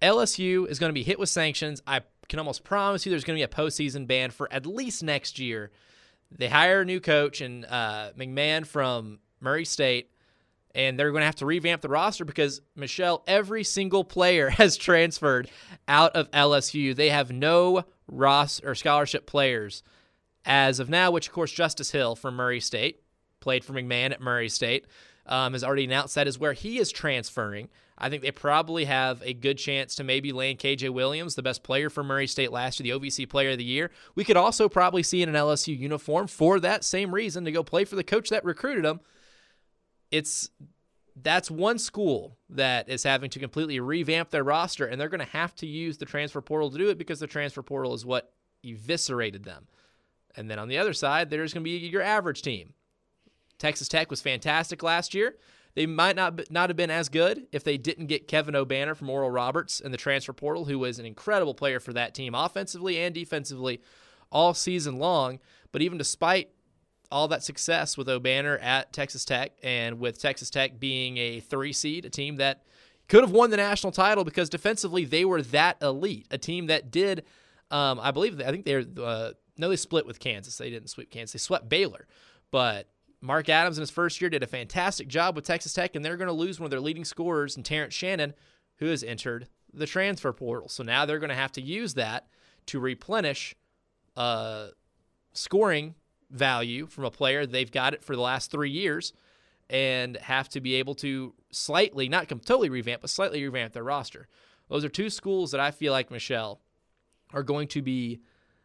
L S U is going to be hit with sanctions. I can almost promise you there's going to be a postseason ban for at least next year. They hire a new coach, and uh, McMahon from Murray State, and they're going to have to revamp the roster because, Michelle, every single player has transferred out of L S U. They have no Ross or scholarship players as of now, which, of course, Justice Hill from Murray State, played for McMahon at Murray State, um, has already announced that is where he is transferring. I think they probably have a good chance to maybe land K J Williams, the best player for Murray State last year, the O V C Player of the Year. We could also probably see in an L S U uniform for that same reason, to go play for the coach that recruited him. It's that's one school that is having to completely revamp their roster, and they're going to have to use the transfer portal to do it because the transfer portal is what eviscerated them. And then on the other side, there's going to be your average team. Texas Tech was fantastic last year. They might not not have been as good if they didn't get Kevin O'Banner from Oral Roberts in the transfer portal, who was an incredible player for that team offensively and defensively all season long. But even despite all that success with O'Banner at Texas Tech, and with Texas Tech being a three seed, a team that could have won the national title because defensively they were that elite, a team that did, um, I believe, I think they're, uh, no, they split with Kansas. They didn't sweep Kansas. They swept Baylor. But Mark Adams in his first year did a fantastic job with Texas Tech, and they're going to lose one of their leading scorers in Terrence Shannon, who has entered the transfer portal. So now they're going to have to use that to replenish uh, scoring value from a player. They've got it for the last three years and have to be able to slightly, not totally revamp, but slightly revamp their roster. Those are two schools that I feel like, Michelle, are going to be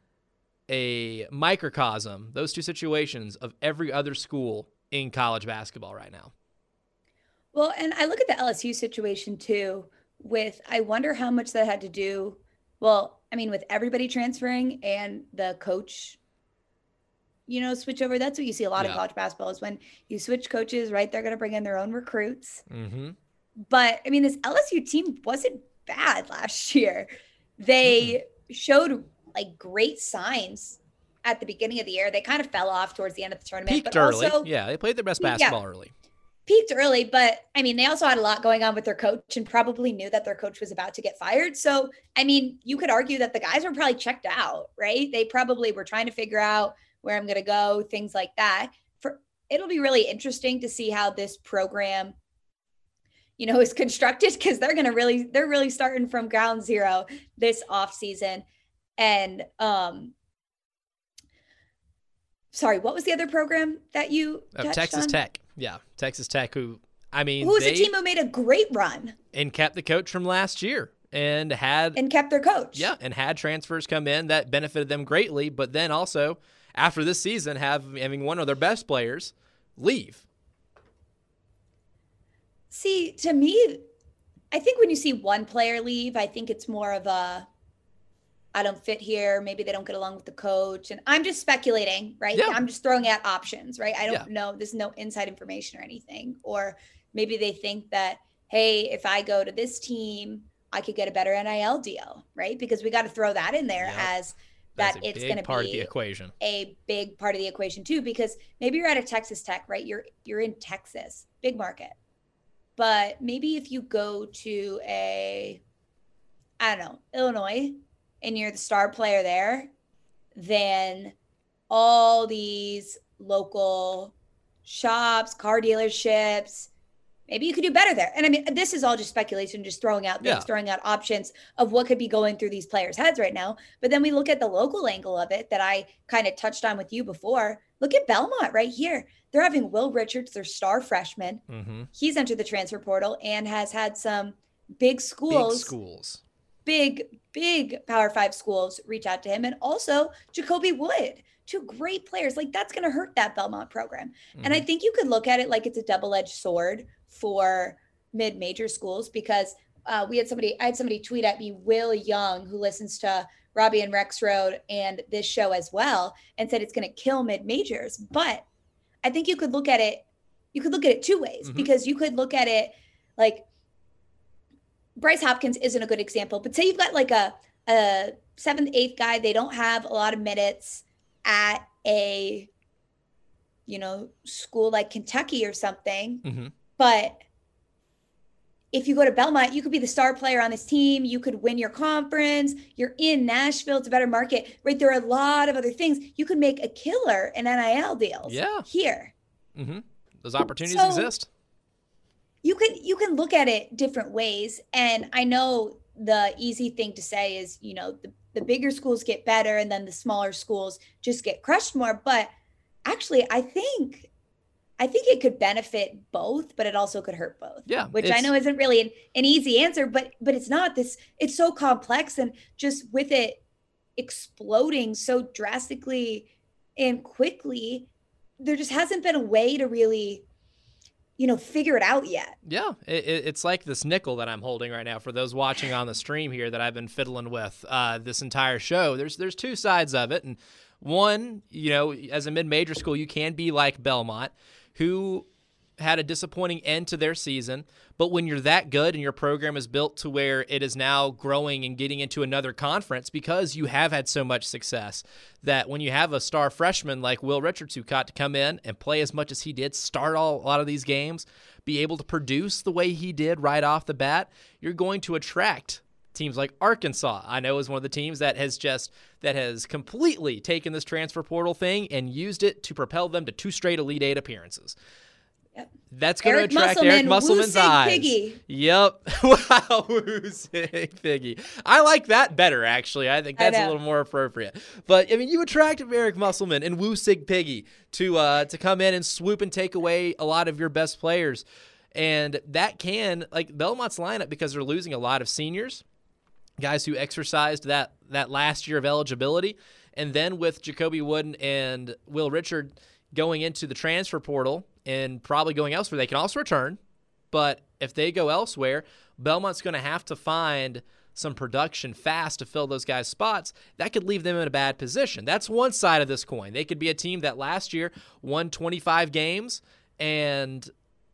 a microcosm, those two situations, of every other school in college basketball right now. Well, and I look at the L S U situation too, with, I wonder how much that had to do, well, I mean, with everybody transferring and the coach, you know, switch over. That's what you see a lot yeah. in college basketball, is when you switch coaches, right? They're going to bring in their own recruits. Mm-hmm. But I mean, this L S U team wasn't bad last year. They mm-hmm. showed like great signs at the beginning of the year. They kind of fell off towards the end of the tournament. Peaked but early. Also, yeah, they played their best basketball yeah, early. Peaked early, but I mean, they also had a lot going on with their coach and probably knew that their coach was about to get fired. So, I mean, you could argue that the guys were probably checked out, right? They probably were trying to figure out where I'm going to go, things like that. For it'll be really interesting to see how this program, you know, is constructed, because they're going to really, they're really starting from ground zero this offseason. And, um, sorry, what was the other program that you oh, touched Texas on? Tech. Yeah, Texas Tech, who, I mean, who was they, a team who made a great run and kept the coach from last year and had and kept their coach. Yeah, and had transfers come in that benefited them greatly, but then also after this season have having one of their best players leave. See, to me, I think when you see one player leave, I think it's more of a, I don't fit here. Maybe they don't get along with the coach. And I'm just speculating, right? Yeah. I'm just throwing out options, right? I don't Yeah. know. There's no inside information or anything. Or maybe they think that, hey, if I go to this team, I could get a better N I L deal, right? Because we got to throw that in there Yep. as That's that a it's big going to part be of the equation. a big part of the equation too, because maybe you're at a Texas Tech, right? You're, you're in Texas, big market. But maybe if you go to a, I don't know, Illinois, and you're the star player there, then all these local shops, car dealerships, maybe you could do better there. And I mean, this is all just speculation, just throwing out things, Yeah. throwing out options of what could be going through these players' heads right now. But then we look at the local angle of it that I kind of touched on with you before. Look at Belmont right here. They're having Will Richards, their star freshman. Mm-hmm. He's entered the transfer portal and has had some big schools. Big schools. Big, big Power Five schools reach out to him. And also Jacoby Wood, two great players. Like, that's going to hurt that Belmont program. Mm-hmm. And I think you could look at it like it's a double-edged sword for mid-major schools, because uh, we had somebody, I had somebody tweet at me, Will Young, who listens to Robbie and Rex Road and this show as well, and said it's going to kill mid-majors. But I think you could look at it, you could look at it two ways, Mm-hmm. because you could look at it like, Bryce Hopkins isn't a good example, but say you've got like a, a seventh, eighth guy, they don't have a lot of minutes at a, you know, school like Kentucky or something, Mm-hmm. but if you go to Belmont, you could be the star player on this team. You could win your conference. You're in Nashville. It's a better market, right? There are a lot of other things. You could make a killer in N I L deals yeah. here. Mm-hmm. Those opportunities so exist. You can, you can look at it different ways. And I know the easy thing to say is, you know, the, the bigger schools get better and then the smaller schools just get crushed more. But actually, I think I think it could benefit both, but it also could hurt both. Yeah, which I know isn't really an, an easy answer, but but it's not this. It's so complex, and just with it exploding so drastically and quickly, there just hasn't been a way to really, you know, figure it out yet. Yeah, it, it's like this nickel that I'm holding right now for those watching on the stream here that I've been fiddling with uh, this entire show. There's there's two sides of it, and one, you know, as a mid-major school, you can be like Belmont, who had a disappointing end to their season. But when you're that good and your program is built to where it is now growing and getting into another conference because you have had so much success, that when you have a star freshman like Will Richards who got to come in and play as much as he did, start all, a lot of these games, be able to produce the way he did right off the bat, you're going to attract teams like Arkansas. I know is one of the teams that has just that has completely taken this transfer portal thing and used it to propel them to two straight Elite Eight appearances. Yep. That's going to attract Musselman, Eric Musselman's eyes. Piggy. Yep. Wow, Woosig Piggy. I like that better, actually. I think that's I a little more appropriate. But, I mean, you attract Eric Musselman and Woosig Piggy to, uh, to come in and swoop and take away a lot of your best players. And that can, like, Belmont's lineup, because they're losing a lot of seniors, guys who exercised that, that last year of eligibility. And then with Jacoby Wooden and Will Richard going into the transfer portal and probably going elsewhere, they can also return. But if they go elsewhere, Belmont's going to have to find some production fast to fill those guys' spots. That could leave them in a bad position. That's one side of this coin. They could be a team that last year won twenty-five games and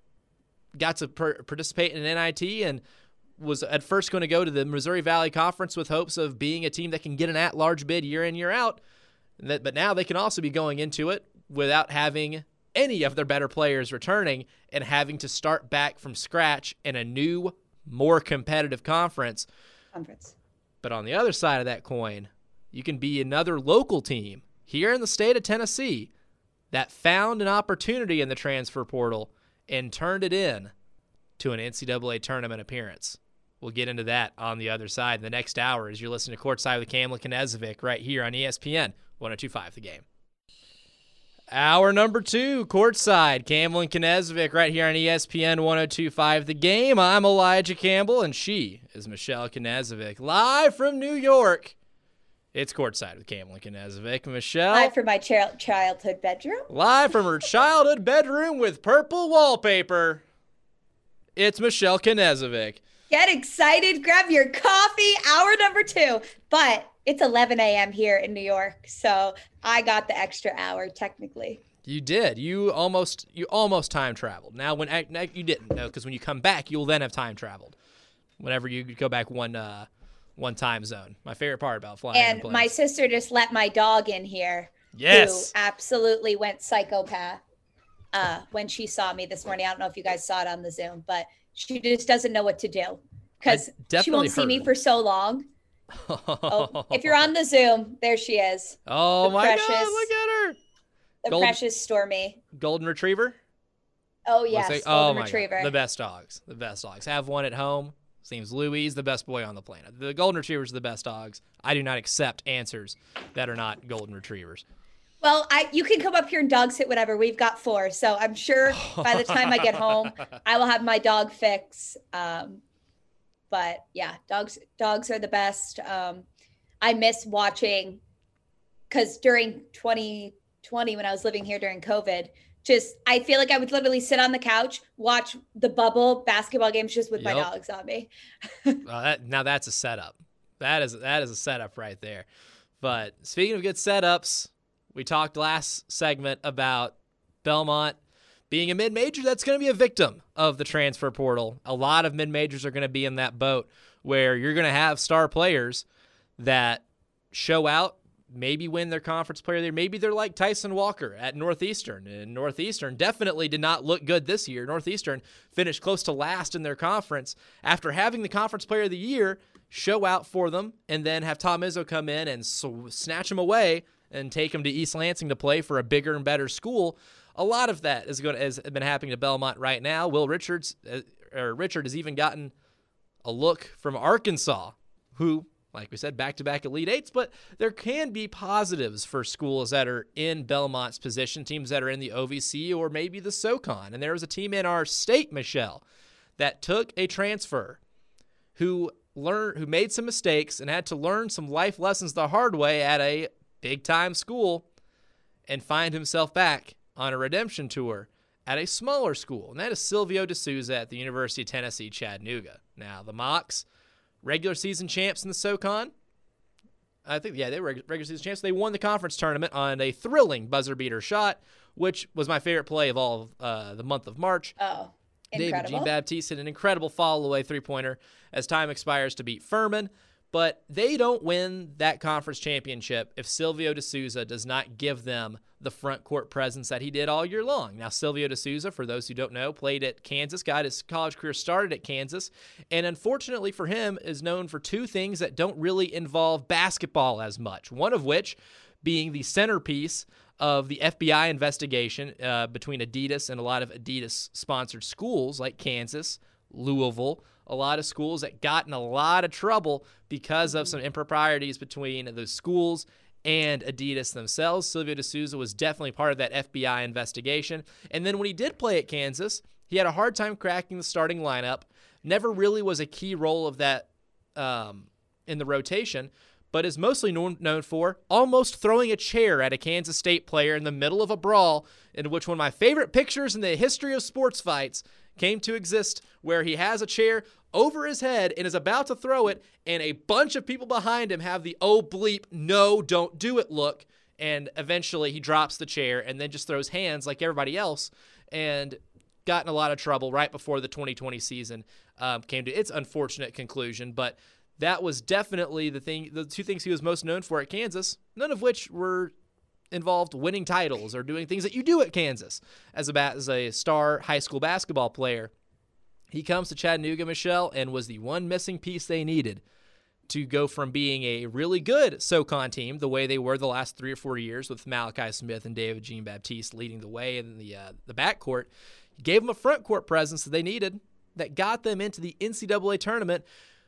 got to per- participate in an N I T and was at first going to go to the Missouri Valley Conference with hopes of being a team that can get an at-large bid year in, year out. But now they can also be going into it without having any of their better players returning and having to start back from scratch in a new, more competitive conference. Conference. But on the other side of that coin, you can be another local team here in the state of Tennessee that found an opportunity in the transfer portal and turned it in to an N C double A tournament appearance. We'll get into that on the other side in the next hour as you're listening to Courtside with Camlin Knezovic right here on E S P N one oh two point five The Game. Hour number two, Courtside, Camlin Knezovic right here on E S P N one oh two point five The Game. I'm Elijah Campbell, and she is Michelle Knezovic. Live from New York, it's Courtside with Camlin Knezovic. Michelle. Live from my ch- childhood bedroom. Live from her childhood bedroom with purple wallpaper, it's Michelle Knezovic. Get excited, grab your coffee, hour number two. But it's eleven a.m. here in New York, so I got the extra hour technically. You did. You almost you almost time traveled. Now, when you didn't, no, because when you come back, you'll then have time traveled. Whenever you go back one uh, one time zone. My favorite part about flying. And my sister just let my dog in here. Yes. Who absolutely went psychopath uh, when she saw me this morning. I don't know if you guys saw it on the Zoom, but she just doesn't know what to do because she won't see me for so long. Oh, if you're on the Zoom, there she is. Oh the my precious, God, look at her. The Golden, precious Stormy. Golden Retriever? Oh, yes, like, Golden oh Retriever. God. The best dogs. The best dogs. Have one at home. Seems Louis is the best boy on the planet. The Golden Retrievers are the best dogs. I do not accept answers that are not Golden Retrievers. Well, I you can come up here and dog sit whatever. We've got four. So I'm sure by the time I get home, I will have my dog fix. Um, but yeah, dogs dogs are the best. Um, I miss watching because during twenty twenty, when I was living here during COVID, just I feel like I would literally sit on the couch, watch the bubble basketball games just with yep. my dogs on me. Well, that, now that's a setup. That is that is a setup right there. But speaking of good setups, we talked last segment about Belmont being a mid-major that's going to be a victim of the transfer portal. A lot of mid-majors are going to be in that boat where you're going to have star players that show out, maybe win their conference player there. Maybe they're like Tyson Walker at Northeastern. And Northeastern definitely did not look good this year. Northeastern finished close to last in their conference after having the conference player of the year show out for them and then have Tom Izzo come in and so snatch him away and take him to East Lansing to play for a bigger and better school. A lot of that is going to, has been happening to Belmont right now. Will Richards, uh, or Richard has even gotten a look from Arkansas, who, like we said, back-to-back Elite Eights, but there can be positives for schools that are in Belmont's position, teams that are in the O V C or maybe the SoCon. And there was a team in our state, Michelle, that took a transfer who learned, who made some mistakes and had to learn some life lessons the hard way at a big-time school and find himself back on a redemption tour at a smaller school. And that is Silvio D'Souza at the University of Tennessee, Chattanooga. Now, the Mocs, regular season champs in the SoCon. I think, yeah, they were regular season champs. They won the conference tournament on a thrilling buzzer beater shot, which was my favorite play of all of uh, the month of March. Oh, David incredible. Jean-Baptiste hit an incredible follow-away three-pointer as time expires to beat Furman. But they don't win that conference championship if Silvio D'Souza does not give them the front court presence that he did all year long. Now, Silvio D'Souza, for those who don't know, played at Kansas, got his college career started at Kansas, and unfortunately for him is known for two things that don't really involve basketball as much, one of which being the centerpiece of the F B I investigation uh, between Adidas and a lot of Adidas-sponsored schools like Kansas, Louisville, a lot of schools that got in a lot of trouble because of some improprieties between those schools and Adidas themselves. Silvio D'Souza was definitely part of that F B I investigation. And then when he did play at Kansas, he had a hard time cracking the starting lineup, never really was a key role of that um, in the rotation, but is mostly known, known for almost throwing a chair at a Kansas State player in the middle of a brawl, in which one of my favorite pictures in the history of sports fights came to exist, where he has a chair over his head and is about to throw it, and a bunch of people behind him have the oh bleep, no, don't do it look, and eventually he drops the chair and then just throws hands like everybody else, and got in a lot of trouble right before the twenty twenty season um, came to its unfortunate conclusion. But that was definitely the thing, the two things he was most known for at Kansas, none of which were involved winning titles or doing things that you do at Kansas as a, as a star high school basketball player. He comes to Chattanooga, Michelle, and was the one missing piece they needed to go from being a really good SoCon team, the way they were the last three or four years with Malachi Smith and David Jean-Baptiste leading the way in the uh, the backcourt. He gave them a front court presence that they needed that got them into the N C double A tournament,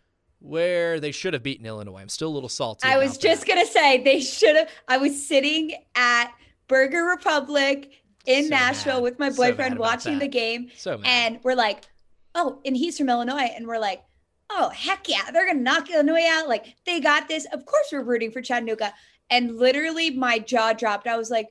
where they should have beaten Illinois. I'm still a little salty. I was just going to say they should have. I was sitting at Burger Republic in So Nashville mad. with my So mad boyfriend about watching that. the game. So mad. And we're like, oh, and he's from Illinois. And we're like, oh, heck yeah, they're going to knock Illinois out. Like, they got this. Of course we're rooting for Chattanooga. And literally my jaw dropped. I was like,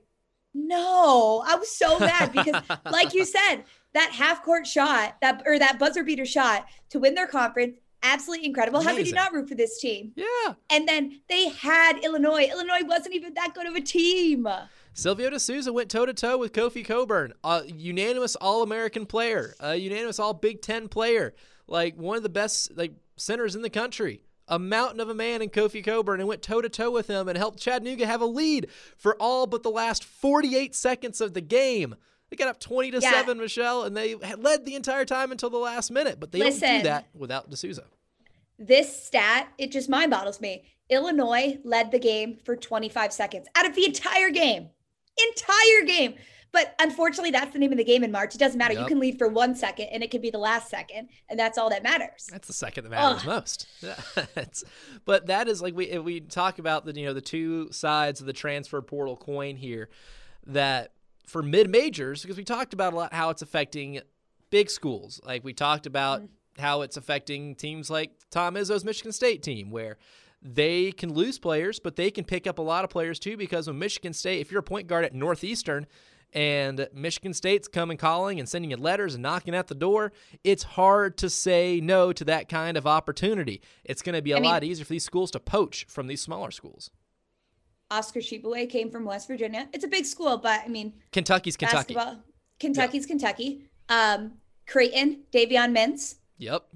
no, I was so mad because like you said, that half court shot, that or that buzzer beater shot to win their conference, absolutely incredible. How could you Amazing. not root for this team? Yeah. And then they had Illinois. Illinois wasn't even that good of a team. Silvio D'Souza went toe-to-toe with Kofi Coburn, a unanimous All-American player, a unanimous All-Big Ten player, like one of the best like centers in the country, a mountain of a man in Kofi Coburn, and went toe-to-toe with him and helped Chattanooga have a lead for all but the last forty-eight seconds of the game. They got up twenty to seven, Michelle, and they had led the entire time until the last minute, but they don't Listen. do that without D'Souza. This stat, it just mind boggles me. Illinois led the game for twenty-five seconds out of the entire game. Entire game. But unfortunately, that's the name of the game in March. It doesn't matter. Yep. You can lead for one second and it could be the last second. And that's all that matters. That's the second that matters Ugh. most. That's, but that is like we if we talk about the you know the two sides of the transfer portal coin here, that for mid majors, because we talked about a lot how it's affecting big schools. Like we talked about mm-hmm. how it's affecting teams like Tom Izzo's Michigan State team, where they can lose players, but they can pick up a lot of players too, because when Michigan State, if you're a point guard at Northeastern and Michigan State's coming calling and sending you letters and knocking at the door, it's hard to say no to that kind of opportunity. It's going to be a I mean, lot easier for these schools to poach from these smaller schools. Oscar Tshiebwe came from West Virginia. It's a big school, but I mean, Kentucky's Kentucky. basketball, Kentucky's Kentucky. Um, Creighton, Davion Mintz. Yep.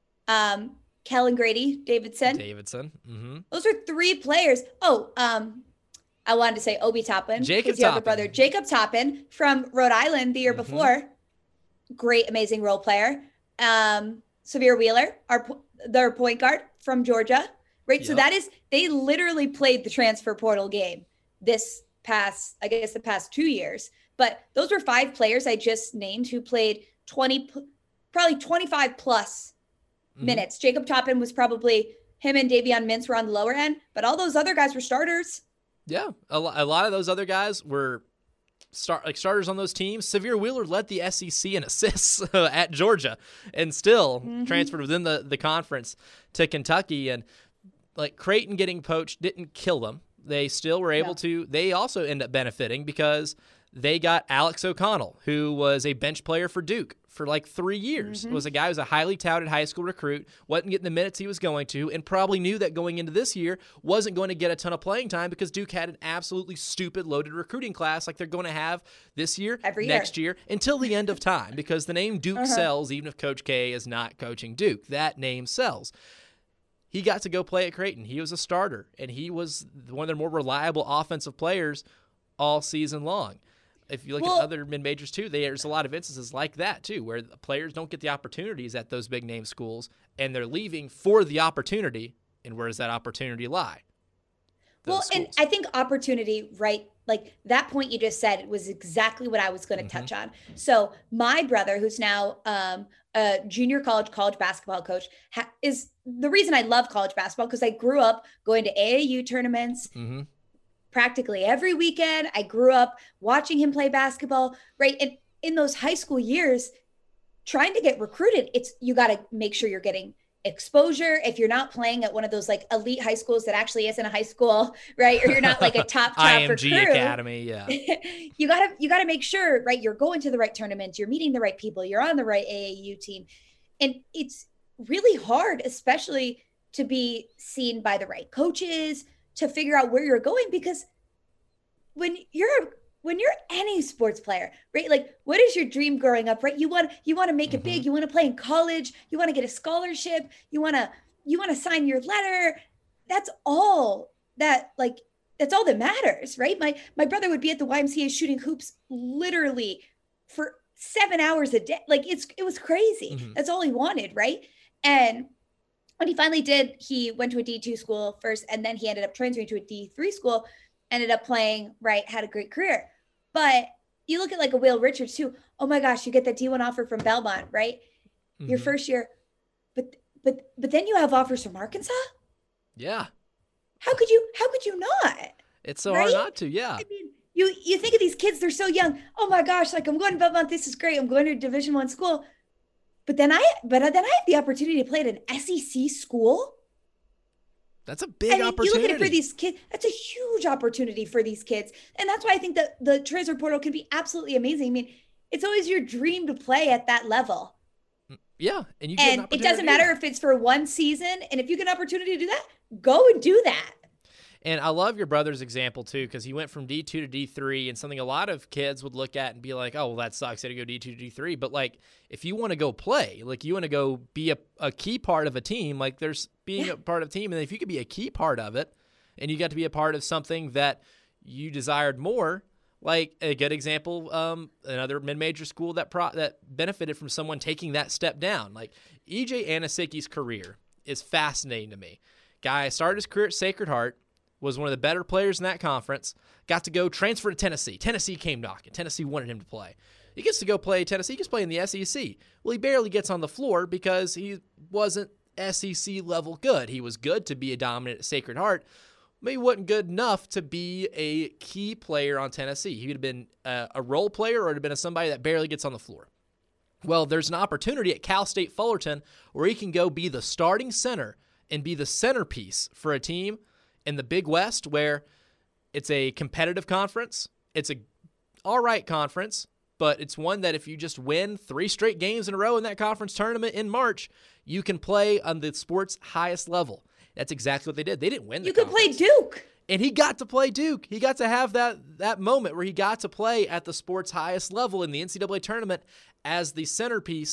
Um, Kellen Grady Davidson. Davidson. Mm-hmm. Those are three players. Oh, um, I wanted to say Obi Toppin, Jacob his younger Toppin. brother, Jacob Toppin from Rhode Island the year Mhm. before. Great, amazing role player. Um, Severe Wheeler, our po- their point guard from Georgia, right? So Yep. that is, they literally played the transfer portal game this past, I guess, the past two years. But those were five players I just named who played twenty, p- probably twenty-five plus Mhm. minutes. Jacob Toppin was probably, him and Davion Mintz were on the lower end, but all those other guys were starters. Yeah, a, lo- a lot of those other guys were start like starters on those teams. Severe Wheeler led the S E C in assists at Georgia, and still Mm-hmm. transferred within the the conference to Kentucky. And like Creighton getting poached didn't kill them. They still were able No. to. They also end up benefiting because they got Alex O'Connell, who was a bench player for Duke for like three years. Mm-hmm. Was a guy who was a highly touted high school recruit, wasn't getting the minutes he was going to, and probably knew that going into this year wasn't going to get a ton of playing time because Duke had an absolutely stupid loaded recruiting class like they're going to have this year, Every year. next year, until the end of time, because the name Duke Uh-huh. sells even if Coach K is not coaching Duke. That name sells. He got to go play at Creighton. He was a starter, and he was one of their more reliable offensive players all season long. If you look Well- at other mid-majors too, there's a lot of instances like that too, where the players don't get the opportunities at those big-name schools, and they're leaving for the opportunity. And where does that opportunity lie? Those Well, and schools. I think opportunity, right? Like that point you just said was exactly what I was going to Mm-hmm. touch on. So my brother, who's now um, a junior college college basketball coach, ha- is the reason I love college basketball because I grew up going to A A U tournaments Mm-hmm. practically every weekend. I grew up watching him play basketball, right? And in those high school years, trying to get recruited, it's you got to make sure you're getting exposure. If you're not playing at one of those like elite high schools that actually isn't a high school, right? Or you're not like a top top I M G recruit. Academy, yeah. you gotta you gotta make sure, right? You're going to the right tournaments, you're meeting the right people, you're on the right A A U team. And it's really hard, especially to be seen by the right coaches, to figure out where you're going, because when you're when you're any sports player, right? Like what is your dream growing up, right? You want you want to make it big, you want to play in college, you want to get a scholarship, you want to you want to sign your letter. That's all that like that's all that matters, right? My my brother would be at the Y M C A shooting hoops literally for seven hours a day. Like it's it was crazy. Mhm. That's all he wanted, right? And when he finally did, he went to a D two school first, and then he ended up transferring to a D three school, ended up playing, right, had a great career. But you look at like a Will Richards too. Oh my gosh, you get that D one offer from Belmont, right? Your Mhm. first year. But but but then you have offers from Arkansas? Yeah. How could you how could you not? It's so Right? hard not to, yeah. I mean, you you think of these kids, they're so young. Oh my gosh, like I'm going to Belmont, this is great. I'm going to a Division One school. But then I but then I have the opportunity to play at an S E C school. That's a big And you opportunity. look at it for these kids, that's a huge opportunity for these kids. And that's why I think that the transfer portal can be absolutely amazing. I mean, it's always your dream to play at that level. Yeah, and you get an And it opportunity doesn't to do matter that. if it's for one season. And if you get an opportunity to do that, go and do that. And I love your brother's example too, because he went from D two to D three, and something a lot of kids would look at and be like, "Oh, well, that sucks. I had to go D two to D three." But like, if you want to go play, like you want to go be a, a key part of a team, like there's being Yeah. a part of a team, and if you could be a key part of it, and you got to be a part of something that you desired more, like a good example, um, another mid-major school that pro- that benefited from someone taking that step down, like E J Anasicki's career is fascinating to me. Guy started his career at Sacred Heart, was one of the better players in that conference, got to go transfer to Tennessee. Tennessee came knocking. Tennessee wanted him to play. He gets to go play Tennessee. He gets to play in the S E C. Well, he barely gets on the floor because he wasn't S E C level good. He was good to be a dominant at Sacred Heart, but he wasn't good enough to be a key player on Tennessee. He would have been a, a role player or would have been a somebody that barely gets on the floor. Well, there's an opportunity at Cal State Fullerton where he can go be the starting center and be the centerpiece for a team in the Big West, where it's a competitive conference. It's a all right conference, but it's one that if you just win three straight games in a row in that conference tournament in March, you can play on the sport's highest level. That's exactly what they did. They didn't win the You could play conference. Duke. And he got to play Duke. He got to have that that moment where he got to play at the sport's highest level in the N C double A tournament as the centerpiece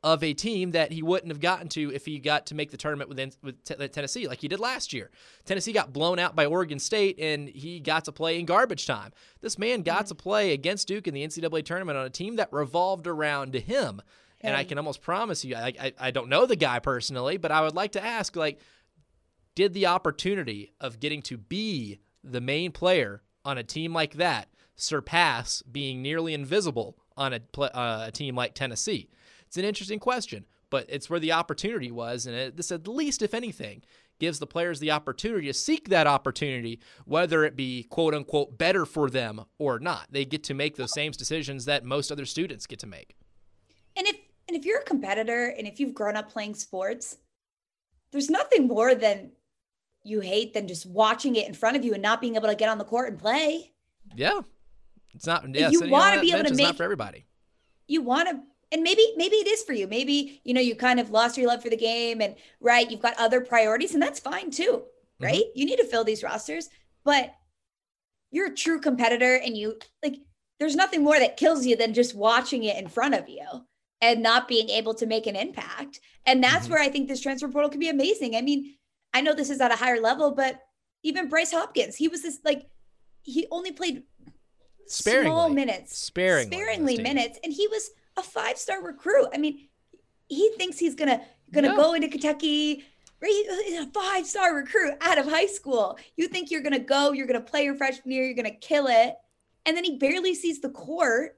of a team that he wouldn't have gotten to if he got to make the tournament with, with t- Tennessee like he did last year. Tennessee got blown out by Oregon State, and he got to play in garbage time. This man got to play against Duke in the N C double A tournament on a team that revolved around him. And I can almost promise you, I, I, I don't know the guy personally, but I would like to ask, like, did the opportunity of getting to be the main player on a team like that surpass being nearly invisible on a, uh, a team like Tennessee? It's an interesting question, but it's where the opportunity was, and it, this, at least, if anything, gives the players the opportunity to seek that opportunity, whether it be, quote-unquote, better for them or not. They get to make those same decisions that most other students get to make. And if and if you're a competitor and if you've grown up playing sports, there's nothing more than you hate than just watching it in front of you and not being able to get on the court and play. Yeah. It's not, yeah, you want to be able to make, not for everybody. You want to, and maybe, maybe it is for you. Maybe, you know, you kind of lost your love for the game and right, you've got other priorities, and that's fine too, right? Mm-hmm. You need to fill these rosters, but you're a true competitor, and you like, there's nothing more that kills you than just watching it in front of you and not being able to make an impact. And that's mm-hmm. where I think this transfer portal can be amazing. I mean, I know this is at a higher level, but even Bryce Hopkins, he was this like, he only played sparingly, small minutes, sparingly, sparingly minutes. And he was a five-star recruit. I mean, he thinks he's going to, going to yeah. go into Kentucky, right? He's a five-star recruit out of high school. You think you're going to go, you're going to play your freshman year, you're going to kill it. And then he barely sees the court.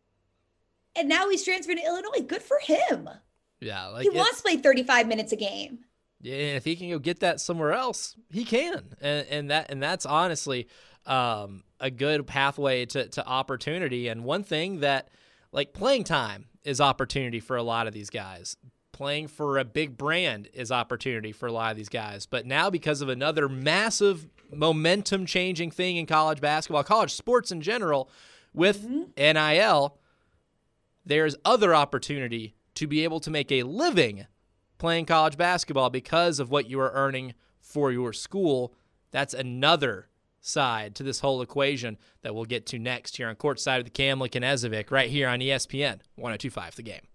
And now he's transferred to Illinois. Good for him. Yeah. Like he wants to play thirty-five minutes a game. Yeah. If he can go get that somewhere else, he can. And, and that, and that's honestly um, a good pathway to, to opportunity. And one thing that, like, playing time is opportunity for a lot of these guys. Playing for a big brand is opportunity for a lot of these guys. But now, because of another massive momentum changing thing in college basketball, college sports in general, with mm-hmm. N I L, there's other opportunity to be able to make a living playing college basketball because of what you are earning for your school. That's another side to this whole equation that we'll get to next here on Courtside of the Cam Knezovic, right here on E S P N one oh two point five The Game.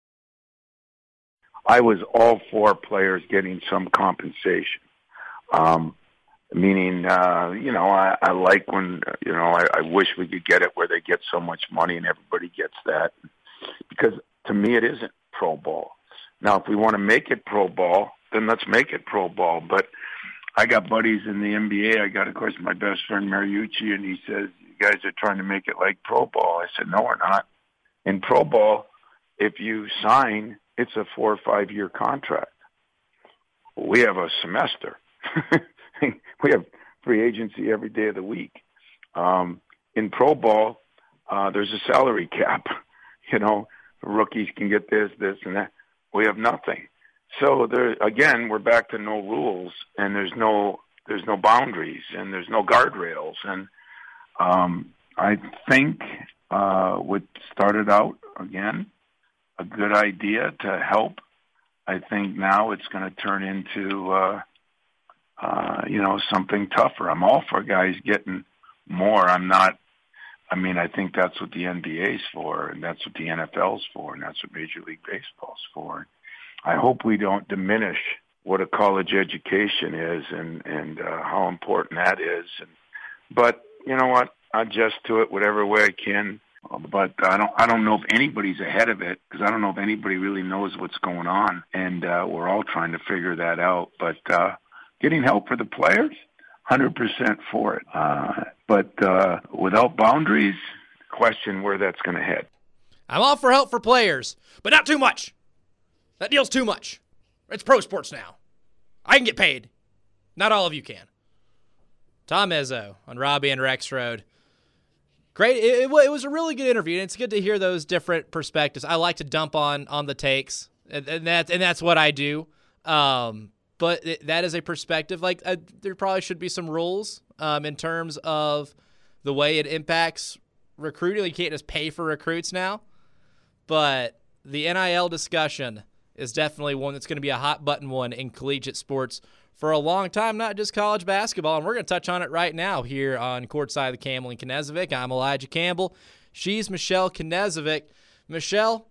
I was all for players getting some compensation, um, meaning, uh, you know, I, I like when, you know, I, I wish we could get it where they get so much money and everybody gets that. Because to me, it isn't pro ball. Now, if we want to make it pro ball, then let's make it pro ball. But I got buddies in the N B A. I got, of course, my best friend, Mariucci, and he says, you guys are trying to make it like pro ball. I said, no, we're not. In pro ball, if you sign, it's a four or five-year contract. We have a semester. We have free agency every day of the week. Um, in pro ball, uh, there's a salary cap. You know, rookies can get this, this, and that. We have nothing. So there again, we're back to no rules, and there's no there's no boundaries, and there's no guardrails. And um, I think uh, what started out again a good idea to help. I think now it's going to turn into uh, uh, you know something tougher. I'm all for guys getting more. I'm not. I mean, I think that's what the N B A is for, and that's what the N F L is for, and that's what Major League Baseball is for. I hope we don't diminish what a college education is and, and uh, how important that is. And, but you know what? I adjust to it whatever way I can. But I don't I don't know if anybody's ahead of it because I don't know if anybody really knows what's going on, and uh, we're all trying to figure that out. But uh, getting help for the players, one hundred percent for it. Uh, but uh, without boundaries, question where that's going to head. I'm all for help for players, but not too much. That deal's too much. It's pro sports now. I can get paid. Not all of you can. Tom Izzo on Robbie and Rex Road. Great. It, it, it was a really good interview, and it's good to hear those different perspectives. I like to dump on on the takes, and, and that's and that's what I do. Um, but it, that is a perspective. Like uh, there probably should be some rules um, in terms of the way it impacts recruiting. You can't just pay for recruits now. But the N I L discussion is definitely one that's going to be a hot button one in collegiate sports for a long time, not just college basketball. And we're going to touch on it right now here on Courtside of the Campbell and Knezovic. I'm Elijah Campbell. She's Michelle Knezovic. Michelle,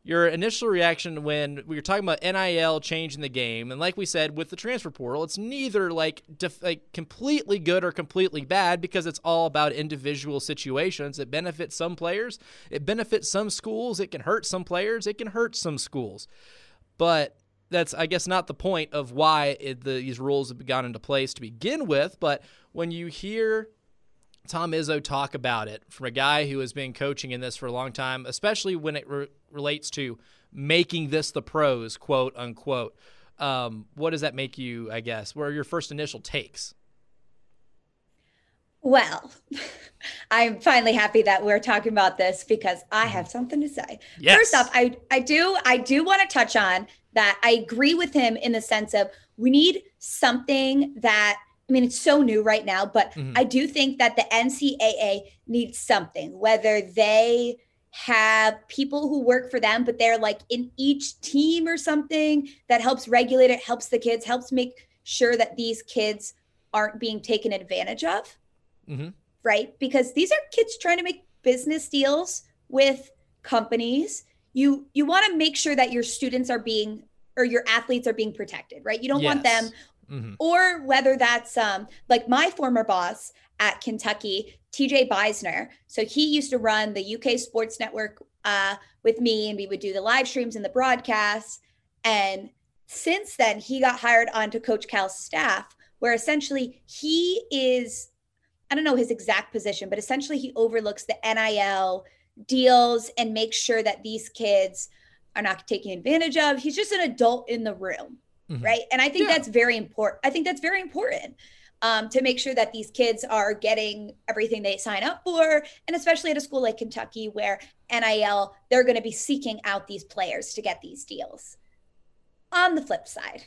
your initial reaction when we were talking about N I L changing the game, and like we said with the transfer portal, it's neither like def- like completely good or completely bad because it's all about individual situations. It benefits some players, it benefits some schools, it can hurt some players, it can hurt some schools. But that's, I guess, not the point of why it, the, these rules have gone into place to begin with. But when you hear Tom Izzo talk about it from a guy who has been coaching in this for a long time, especially when it re- relates to making this the pros, quote unquote, um, what does that make you, I guess? What are your first initial takes? Well, I'm finally happy that we're talking about this because I have something to say. Yes. First off, I, I do I do want to touch on that. I agree with him in the sense of we need something that, I mean, it's so new right now, but mm-hmm. I do think that the N C double A needs something, whether they have people who work for them, but they're like in each team or something that helps regulate it, helps the kids, helps make sure that these kids aren't being taken advantage of. Mm-hmm. Right? Because these are kids trying to make business deals with companies. You you want to make sure that your students are being, or your athletes are being protected, right? You don't yes. want them, mm-hmm. or whether that's um, like my former boss at Kentucky, T J Beisner. So he used to run the U K Sports Network uh, with me, and we would do the live streams and the broadcasts. And since then, he got hired onto Coach Cal's staff, where essentially he is, I don't know his exact position, but essentially he overlooks the N I L deals and makes sure that these kids are not taken advantage of. He's just an adult in the room, mm-hmm. right? And I think yeah. that's very important. I think that's very important um, to make sure that these kids are getting everything they sign up for. And especially at a school like Kentucky where N I L, they're going to be seeking out these players to get these deals. On the flip side,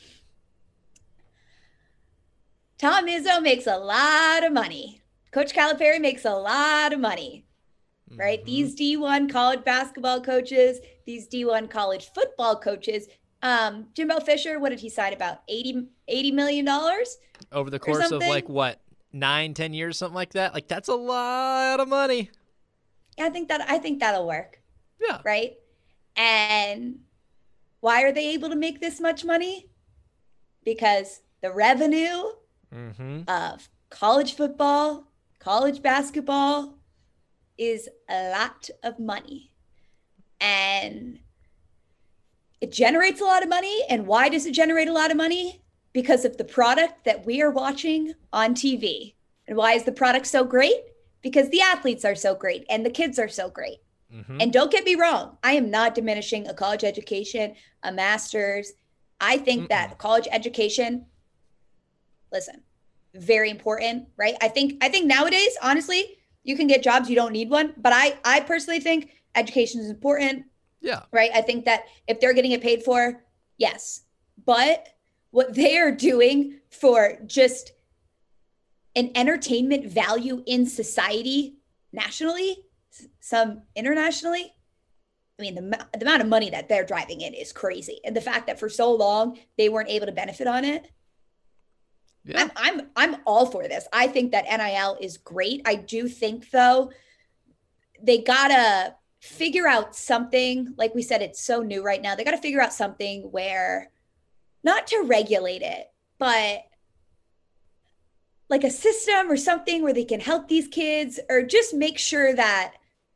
Tom Izzo makes a lot of money. Coach Calipari makes a lot of money, right? Mm-hmm. These D one college basketball coaches, these D one college football coaches, um, Jimbo Fisher, what did he sign about? eighty million dollars? Over the course of like what, nine, ten years, something like that? Like that's a lot of money. Yeah, I think that, I think that'll work. Yeah. Right? And why are they able to make this much money? Because the revenue Mm-hmm. of college football, college basketball is a lot of money. And it generates a lot of money. And why does it generate a lot of money? Because of the product that we are watching on T V. And why is the product so great? Because the athletes are so great and the kids are so great. Mm-hmm. And don't get me wrong, I am not diminishing a college education, a master's. I think Mm-mm. that college education, listen, very important, right? I think I think nowadays, honestly, you can get jobs, you don't need one. But I I personally think education is important. Yeah. Right. I think that if they're getting it paid for, yes. But what they are doing for just an entertainment value in society nationally, some internationally, I mean, the, the amount of money that they're driving in is crazy. And the fact that for so long they weren't able to benefit on it. Yeah. I'm, I'm I'm all for this. I think that N I L is great. I do think, though, they gotta figure out something. Like we said, it's so new right now. They gotta figure out something where, not to regulate it, but like a system or something where they can help these kids, or just make sure that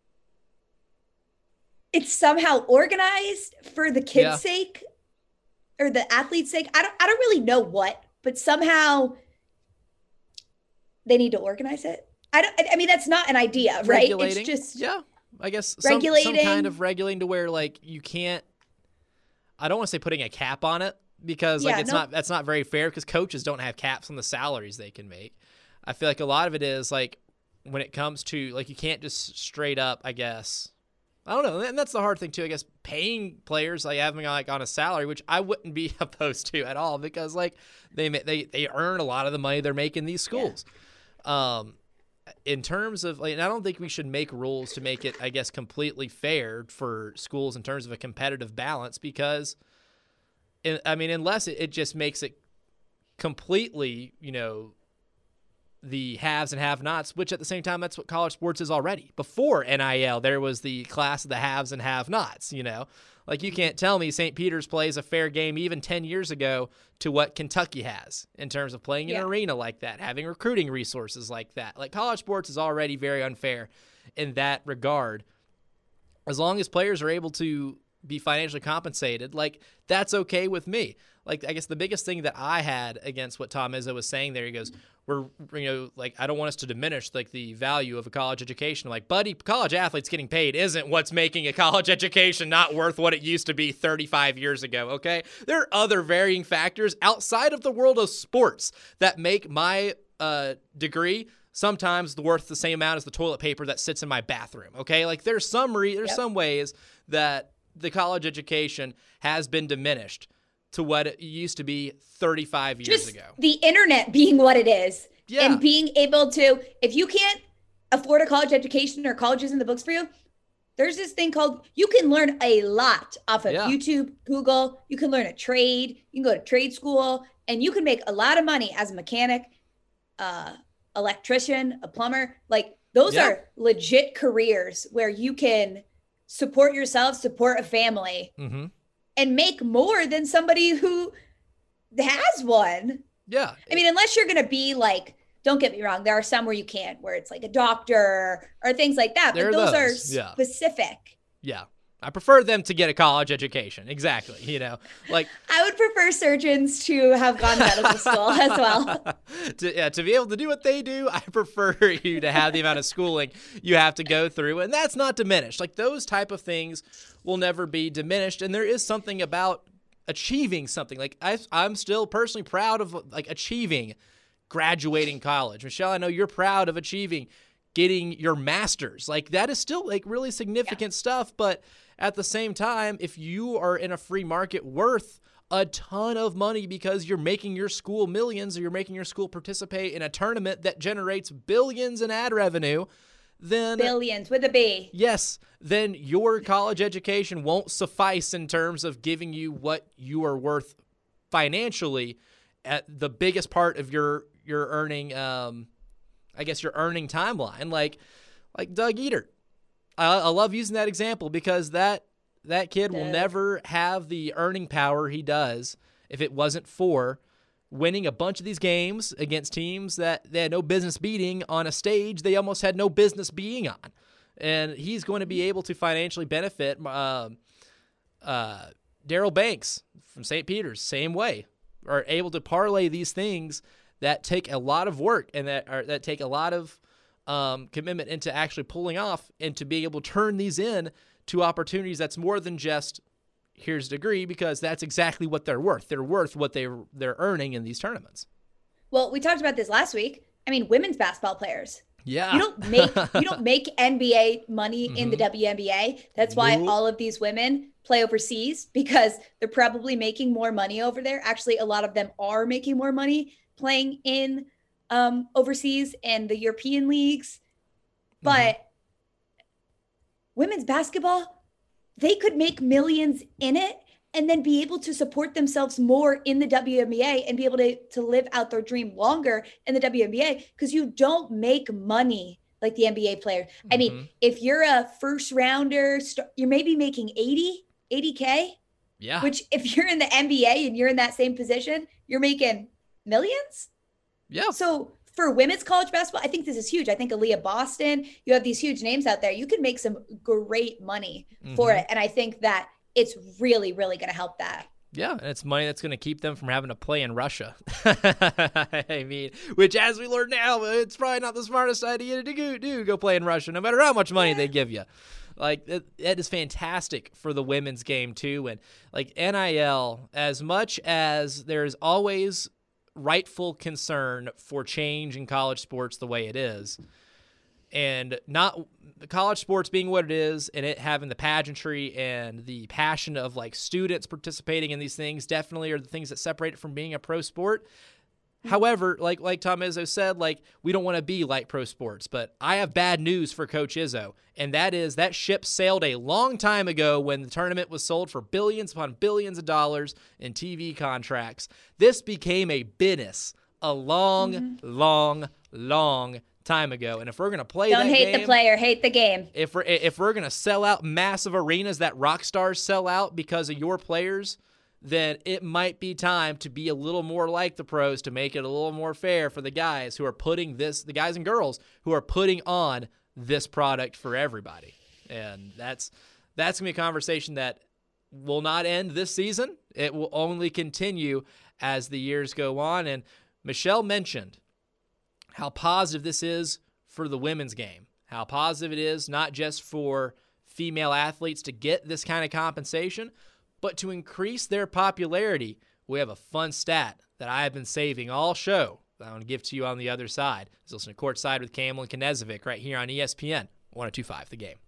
it's somehow organized for the kids' yeah. sake or the athlete's sake. I don't I don't really know what. But somehow they need to organize it. I don't. I mean, that's not an idea, right? Regulating. It's just yeah. I guess some, regulating some kind of regulating to where like you can't. I don't want to say putting a cap on it because like yeah, it's no. not that's not very fair because coaches don't have caps on the salaries they can make. I feel like a lot of it is like when it comes to like you can't just straight up. I guess. I don't know, and that's the hard thing too. I guess paying players like having like on a salary, which I wouldn't be opposed to at all, because like they they they earn a lot of the money they're making these schools. Yeah. Um, in terms of like, and I don't think we should make rules to make it, I guess, completely fair for schools in terms of a competitive balance, because, I mean, unless it, it just makes it completely, you know, the haves and have-nots, which at the same time, that's what college sports is already. Before N I L, there was the class of the haves and have-nots, you know? Like, you can't tell me Saint Peter's plays a fair game even ten years ago to what Kentucky has in terms of playing in Yeah. an arena like that, having recruiting resources like that. Like, college sports is already very unfair in that regard. As long as players are able to be financially compensated, like, that's okay with me. Like, I guess the biggest thing that I had against what Tom Izzo was saying there, he goes, we're, you know, like, I don't want us to diminish, like, the value of a college education. Like, buddy, college athletes getting paid isn't what's making a college education not worth what it used to be thirty-five years ago, okay? There are other varying factors outside of the world of sports that make my uh, degree sometimes worth the same amount as the toilet paper that sits in my bathroom, okay? Like, there's some re- there's Yep. some ways that the college education has been diminished to what it used to be thirty-five years Just ago. the internet being what it is, Yeah. and being able to, if you can't afford a college education or college isn't the books for you, there's this thing called, you can learn a lot off of Yeah. YouTube, Google. You can learn a trade. You can go to trade school, and you can make a lot of money as a mechanic, uh, electrician, a plumber. Like, those Yeah. are legit careers where you can support yourself, support a family, Mm-hmm. and make more than somebody who has one. Yeah. I mean, unless you're going to be like, don't get me wrong, there are some where you can't, where it's like a doctor or things like that. There But are those, those, are yeah. specific. Yeah. I prefer them to get a college education. Exactly. You know, like, I would prefer surgeons to have gone to medical school as well. to, yeah, to be able to do what they do, I prefer you to have the amount of schooling you have to go through. And that's not diminished. Like, those type of things will never be diminished. And there is something about achieving something. Like, I, I'm still personally proud of, like, achieving graduating college. Michelle, I know you're proud of achieving getting your master's. Like, that is still, like, really significant stuff. But at the same time, if you are in a free market worth a ton of money because you're making your school millions, or you're making your school participate in a tournament that generates billions in ad revenue, then Billions with a B. yes, then your college education won't suffice in terms of giving you what you are worth financially at the biggest part of your your earning um I guess your earning timeline. Like like Doug Eater. I, I love using that example because that that kid will Doug. never have the earning power he does if it wasn't for winning a bunch of these games against teams that they had no business beating on a stage they almost had no business being on. And he's going to be able to financially benefit. Um, uh, Daryl Banks from Saint Peter's, same way, are able to parlay these things that take a lot of work and that are, that take a lot of um, commitment into actually pulling off, and to be able to turn these in to opportunities that's more than just here's a degree, because that's exactly what they're worth. They're worth what they they're earning in these tournaments. Well, we talked about this last week. I mean, women's basketball players. Yeah. You don't make you don't make N B A money in the W N B A. That's why Nope. all of these women play overseas, because they're probably making more money over there. Actually, a lot of them are making more money playing in um, overseas and the European leagues. But women's basketball, they could make millions in it and then be able to support themselves more in the W N B A and be able to, to live out their dream longer in the W N B A, because you don't make money like the N B A players. I mean, Mhm. if you're a first rounder, st- you're maybe making eighty, eighty K, Yeah. which if you're in the N B A and you're in that same position, you're making millions. yeah. So for women's college basketball, I think this is huge. I think Aaliyah Boston, you have these huge names out there. You can make some great money for Mhm. it. And I think that it's really, really going to help that. Yeah, and it's money that's going to keep them from having to play in Russia. I mean, which, as we learn now, it's probably not the smartest idea to go, do go play in Russia, no matter how much money they give you. Like, that, that is fantastic for the women's game, too. And, like, N I L, as much as there's always rightful concern for change in college sports the way it is, and not college sports being what it is, and it having the pageantry and the passion of, like, students participating in these things definitely are the things that separate it from being a pro sport. However, like like Tom Izzo said, like, we don't want to be like pro sports, but I have bad news for Coach Izzo, and that is that ship sailed a long time ago when the tournament was sold for billions upon billions of dollars in T V contracts. This became a business a long, long, long time ago. And if we're going to play Don't that hate game, the player, hate the game. if we're if we're going to sell out massive arenas that rock stars sell out because of your players, then it might be time to be a little more like the pros, to make it a little more fair for the guys who are putting this, the guys and girls who are putting on this product for everybody. And that's that's going to be a conversation that will not end this season. It will only continue as the years go on. And Michelle mentioned how positive this is for the women's game, how positive it is not just for female athletes to get this kind of compensation, but to increase their popularity. We have a fun stat that I have been saving all show that I want to give to you on the other side. Let's listen to Courtside with Campbell and Knezevic right here on E S P N one oh two point five The Game.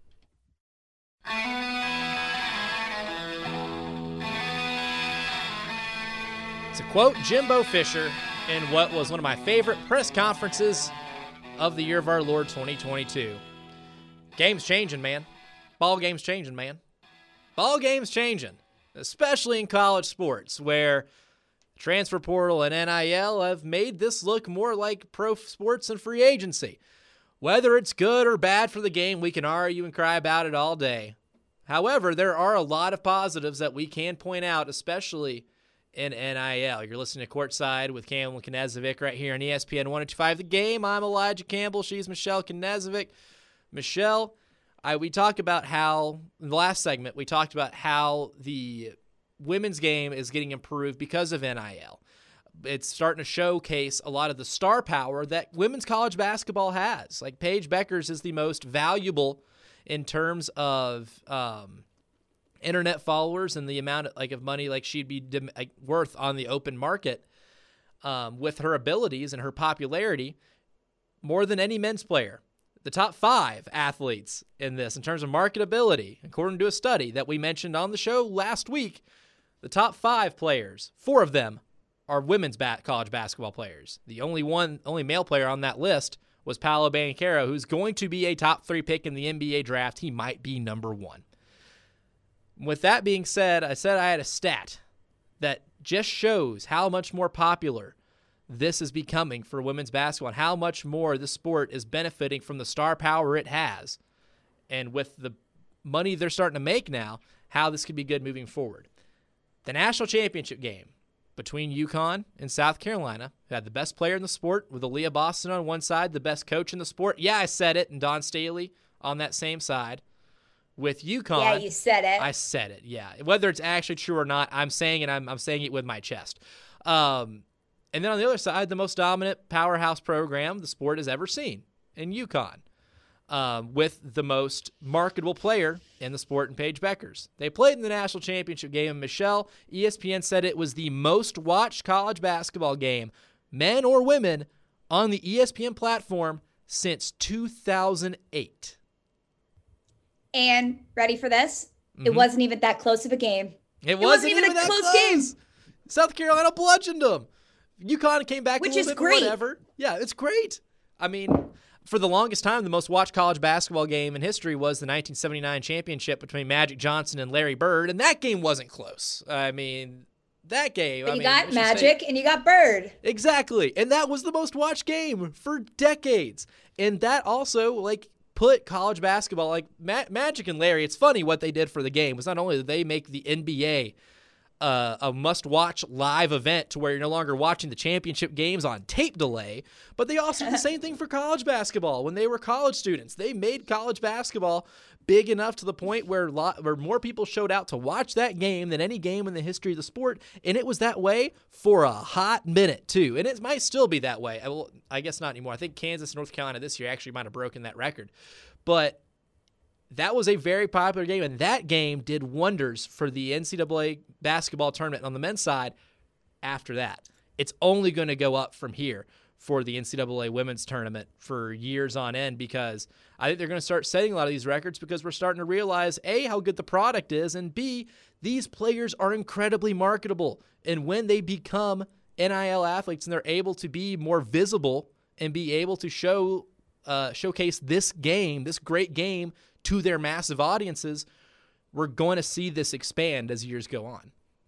To quote Jimbo Fisher in what was one of my favorite press conferences of the year of our Lord twenty twenty-two. Game's changing, man. Ball game's changing, man. Ball game's changing, especially in college sports, where transfer portal and N I L have made this look more like pro sports and free agency. Whether it's good or bad for the game, we can argue and cry about it all day. However, there are a lot of positives that we can point out, especially in N I L. You're listening to Courtside with Campbell and Knezevic right here on E S P N one oh two point five The Game. I'm Elijah Campbell. She's Michelle Knezevic. Michelle, I, we talked about how, in the last segment, we talked about how the women's game is getting improved because of N I L. It's starting to showcase a lot of the star power that women's college basketball has. Like Paige Beckers is the most valuable in terms of um, internet followers and the amount of, like of money like she'd be dim- like, worth on the open market um, with her abilities and her popularity more than any men's player. The top five athletes in this in terms of marketability, according to a study that we mentioned on the show last week, the top five players, four of them are women's ba- college basketball players. The only one, only male player on that list was Paolo Banchero, who's going to be a top three pick in the N B A draft. He might be number one. With that being said, I said I had a stat that just shows how much more popular this is becoming for women's basketball and how much more the sport is benefiting from the star power it has. And with the money they're starting to make now, how this could be good moving forward. The national championship game between UConn and South Carolina, who had the best player in the sport with Aaliyah Boston on one side, the best coach in the sport. Yeah, I said it, and Dawn Staley on that same side. With UConn. Yeah, you said it. I said it, yeah. Whether it's actually true or not, I'm saying it, I'm, I'm saying it with my chest. Um, and then on the other side, the most dominant powerhouse program the sport has ever seen in UConn. Um, with the most marketable player in the sport in Paige Beckers. They played in the national championship game, and Michelle, E S P N said it was the most watched college basketball game, men or women, on the E S P N platform since two thousand eight. And ready for this? Mm-hmm. It wasn't even that close of a game. It wasn't, it wasn't even, even a that close, close game. South Carolina bludgeoned them. UConn came back Which a little is bit, great. Whatever. Yeah, it's great. I mean, for the longest time, the most watched college basketball game in history was the nineteen seventy-nine championship between Magic Johnson and Larry Bird, and that game wasn't close. I mean, that game. But I you mean, got Michigan Magic State, and you got Bird. exactly, and that was the most watched game for decades. And that also, like, put college basketball, like Ma- Magic and Larry, it's funny what they did for the game. Was not only did they make the N B A Uh, a must-watch live event to where you're no longer watching the championship games on tape delay, but they also did the same thing for college basketball when they were college students. They made college basketball big enough to the point where, lot, where more people showed out to watch that game than any game in the history of the sport, and it was that way for a hot minute, too. And it might still be that way. I, well, I guess not anymore. I think Kansas and North Carolina this year actually might have broken that record. But that was a very popular game, and that game did wonders for the N C double A basketball tournament on the men's side after that. It's only going to go up from here for the N C double A women's tournament for years on end because I think they're going to start setting a lot of these records because we're starting to realize, A, how good the product is, and B, these players are incredibly marketable. And when they become N I L athletes and they're able to be more visible and be able to show uh, showcase this game, this great game, to their massive audiences, we're going to see this expand as years go on.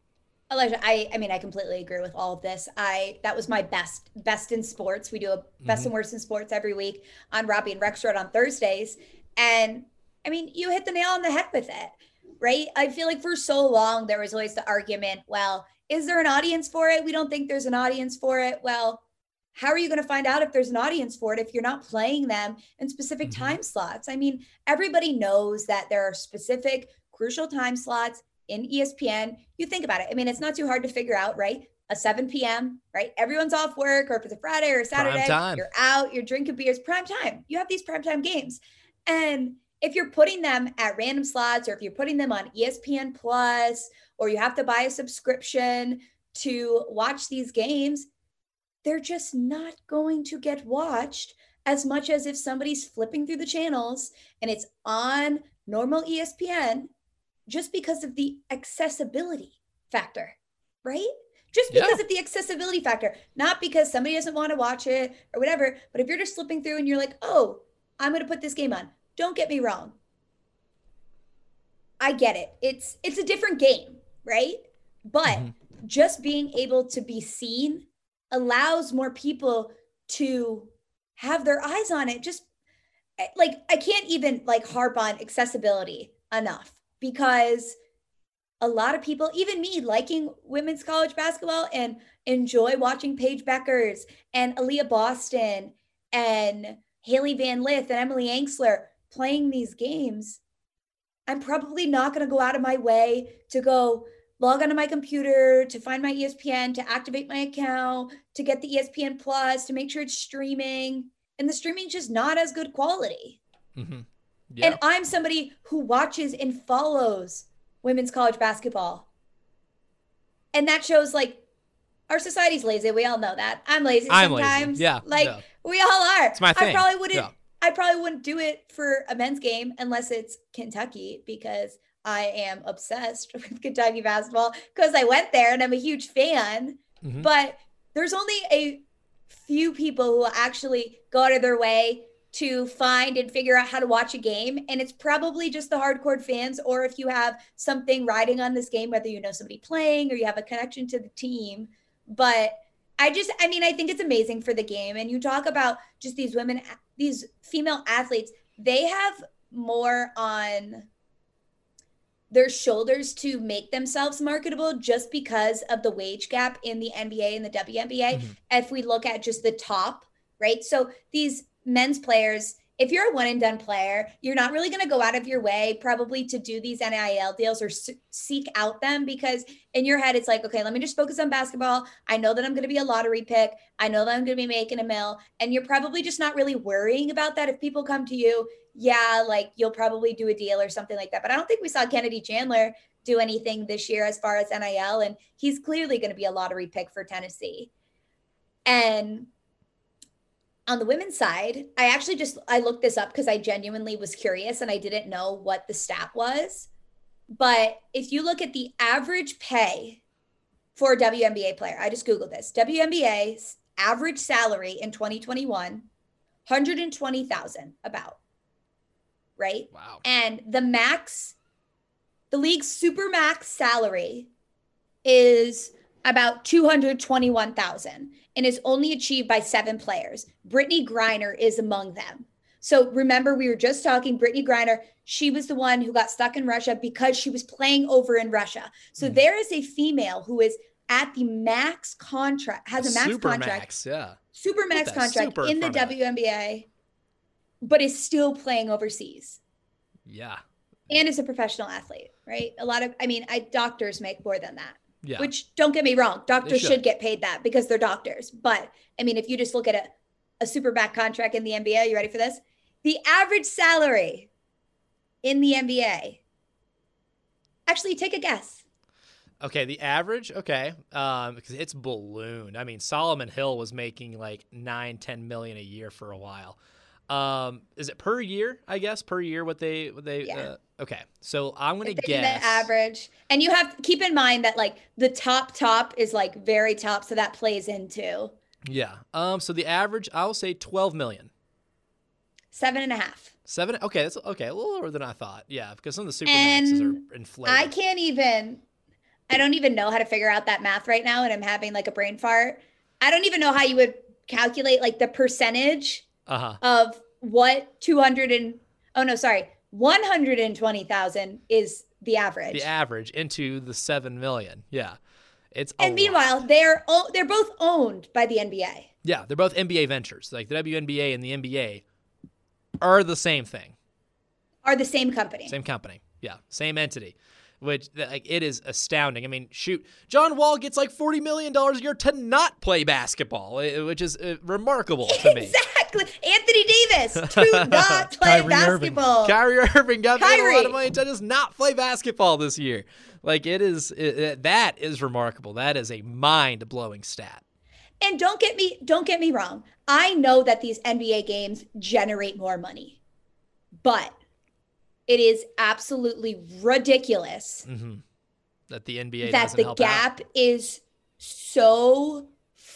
Elijah, I, I mean, I completely agree with all of this. I that was my best best in sports. We do a best Mm-hmm. and worst in sports every week on Robbie and Rexroad on Thursdays, and I mean, you hit the nail on the head with it, right? I feel like for so long there was always the argument, well, is there an audience for it? We don't think there's an audience for it. Well, how are you going to find out if there's an audience for it if you're not playing them in specific Mm-hmm. time slots? I mean, everybody knows that there are specific crucial time slots in E S P N. You think about it. I mean, it's not too hard to figure out, right? A seven p.m., right? Everyone's off work, or if it's a Friday or a Saturday, Prime time. you're out, you're drinking beers, prime time. You have these prime time games. And if you're putting them at random slots, or if you're putting them on E S P N Plus, or you have to buy a subscription to watch these games, they're just not going to get watched as much as if somebody's flipping through the channels and it's on normal E S P N, just because of the accessibility factor, right? Just because Yeah. of the accessibility factor, not because somebody doesn't want to watch it or whatever. But if you're just flipping through and you're like, oh, I'm going to put this game on. Don't get me wrong. I get it. It's it's a different game, right? But Mm-hmm. just being able to be seen allows more people to have their eyes on it. Just like, I can't even like harp on accessibility enough, because a lot of people, even me, liking women's college basketball and enjoy watching Paige Beckers and Aaliyah Boston and Haley Van Lith and Emily Angsler playing these games, I'm probably not going to go out of my way to go log onto my computer, to find my E S P N, to activate my account, to get the E S P N Plus, to make sure it's streaming. And the streaming's just not as good quality. Mm-hmm. Yeah. And I'm somebody who watches and follows women's college basketball. And that shows like our society's lazy. We all know that. I'm lazy I'm lazy. sometimes. Yeah, Like yeah. we all are. It's my thing. I probably wouldn't Yeah. I probably wouldn't do it for a men's game unless it's Kentucky, because I am obsessed with Kentucky basketball because I went there and I'm a huge fan. Mm-hmm. But there's only a few people who will actually go out of their way to find and figure out how to watch a game. And it's probably just the hardcore fans, or if you have something riding on this game, whether you know somebody playing or you have a connection to the team. But I just, I mean, I think it's amazing for the game. And you talk about just these women, these female athletes, they have more on their shoulders to make themselves marketable just because of the wage gap in the N B A and the W N B A. Mm-hmm. If we look at just the top, right? So these men's players, if you're a one and done player, you're not really going to go out of your way probably to do these N I L deals or s- seek out them, because in your head, it's like, okay, let me just focus on basketball. I know that I'm going to be a lottery pick. I know that I'm going to be making a mill. And you're probably just not really worrying about that. If people come to you, yeah, like you'll probably do a deal or something like that. But I don't think we saw Kennedy Chandler do anything this year as far as N I L. And he's clearly going to be a lottery pick for Tennessee. And on the women's side, I actually just, I looked this up because I genuinely was curious and I didn't know what the stat was. But if you look at the average pay for a W N B A player, I just Googled this, W N B A's average salary in twenty twenty-one, one hundred twenty thousand dollars about, right? Wow. And the max, the league's super max salary is about two hundred twenty-one thousand dollars and is only achieved by seven players. Brittany Griner is among them. So remember, we were just talking, Brittany Griner, she was the one who got stuck in Russia because she was playing over in Russia. So Mm. there is a female who is at the max contract, has a max Super contract, max, yeah. super max that contract super in the front of it. W N B A, but is still playing overseas Yeah. and is a professional athlete, right? A lot of, I mean, I doctors make more than that. Yeah. Which, don't get me wrong, doctors should. should get paid that because they're doctors. But I mean, if you just look at a, a super back contract in the N B A, you ready for this? The average salary in the N B A. Actually, take a guess. Okay, the average, okay, um, because it's ballooned. I mean, Solomon Hill was making like nine, ten million a year for a while. Um, is it per year? I guess per year. What they, what they? Yeah. Uh, okay, so I'm gonna If they do guess the average, and you have to keep in mind that like the top top is like very top, so that plays into Yeah. Um. So the average, I'll say twelve million. seven and a half. Seven. Okay, that's okay. A little lower than I thought. Yeah, because some of the super And maxes are inflated. I can't even, I don't even know how to figure out that math right now, and I'm having like a brain fart. I don't even know how you would calculate like the percentage Uh-huh. of what two hundred and oh no, sorry, one hundred twenty thousand is the average. The average into the seven million. Yeah. It's a And meanwhile, lot. they're o- they're both owned by the N B A. Yeah, they're both N B A ventures. Like the W N B A and the N B A are the same thing. Are the same company. Same company. Yeah, same entity. Which, like, it is astounding. I mean, shoot, John Wall gets like forty million dollars a year to not play basketball, eh, which is uh, remarkable to me. Exactly. Anthony Davis to not play Kyrie basketball. Irving. Kyrie Irving got paid a lot Kyrie. of money to just not play basketball this year. Like, it is, it, it- that is remarkable. That is a mind-blowing stat. And don't get me don't get me wrong. I know that these N B A games generate more money. But it is absolutely ridiculous Mm-hmm. That the N B A that doesn't the help gap is so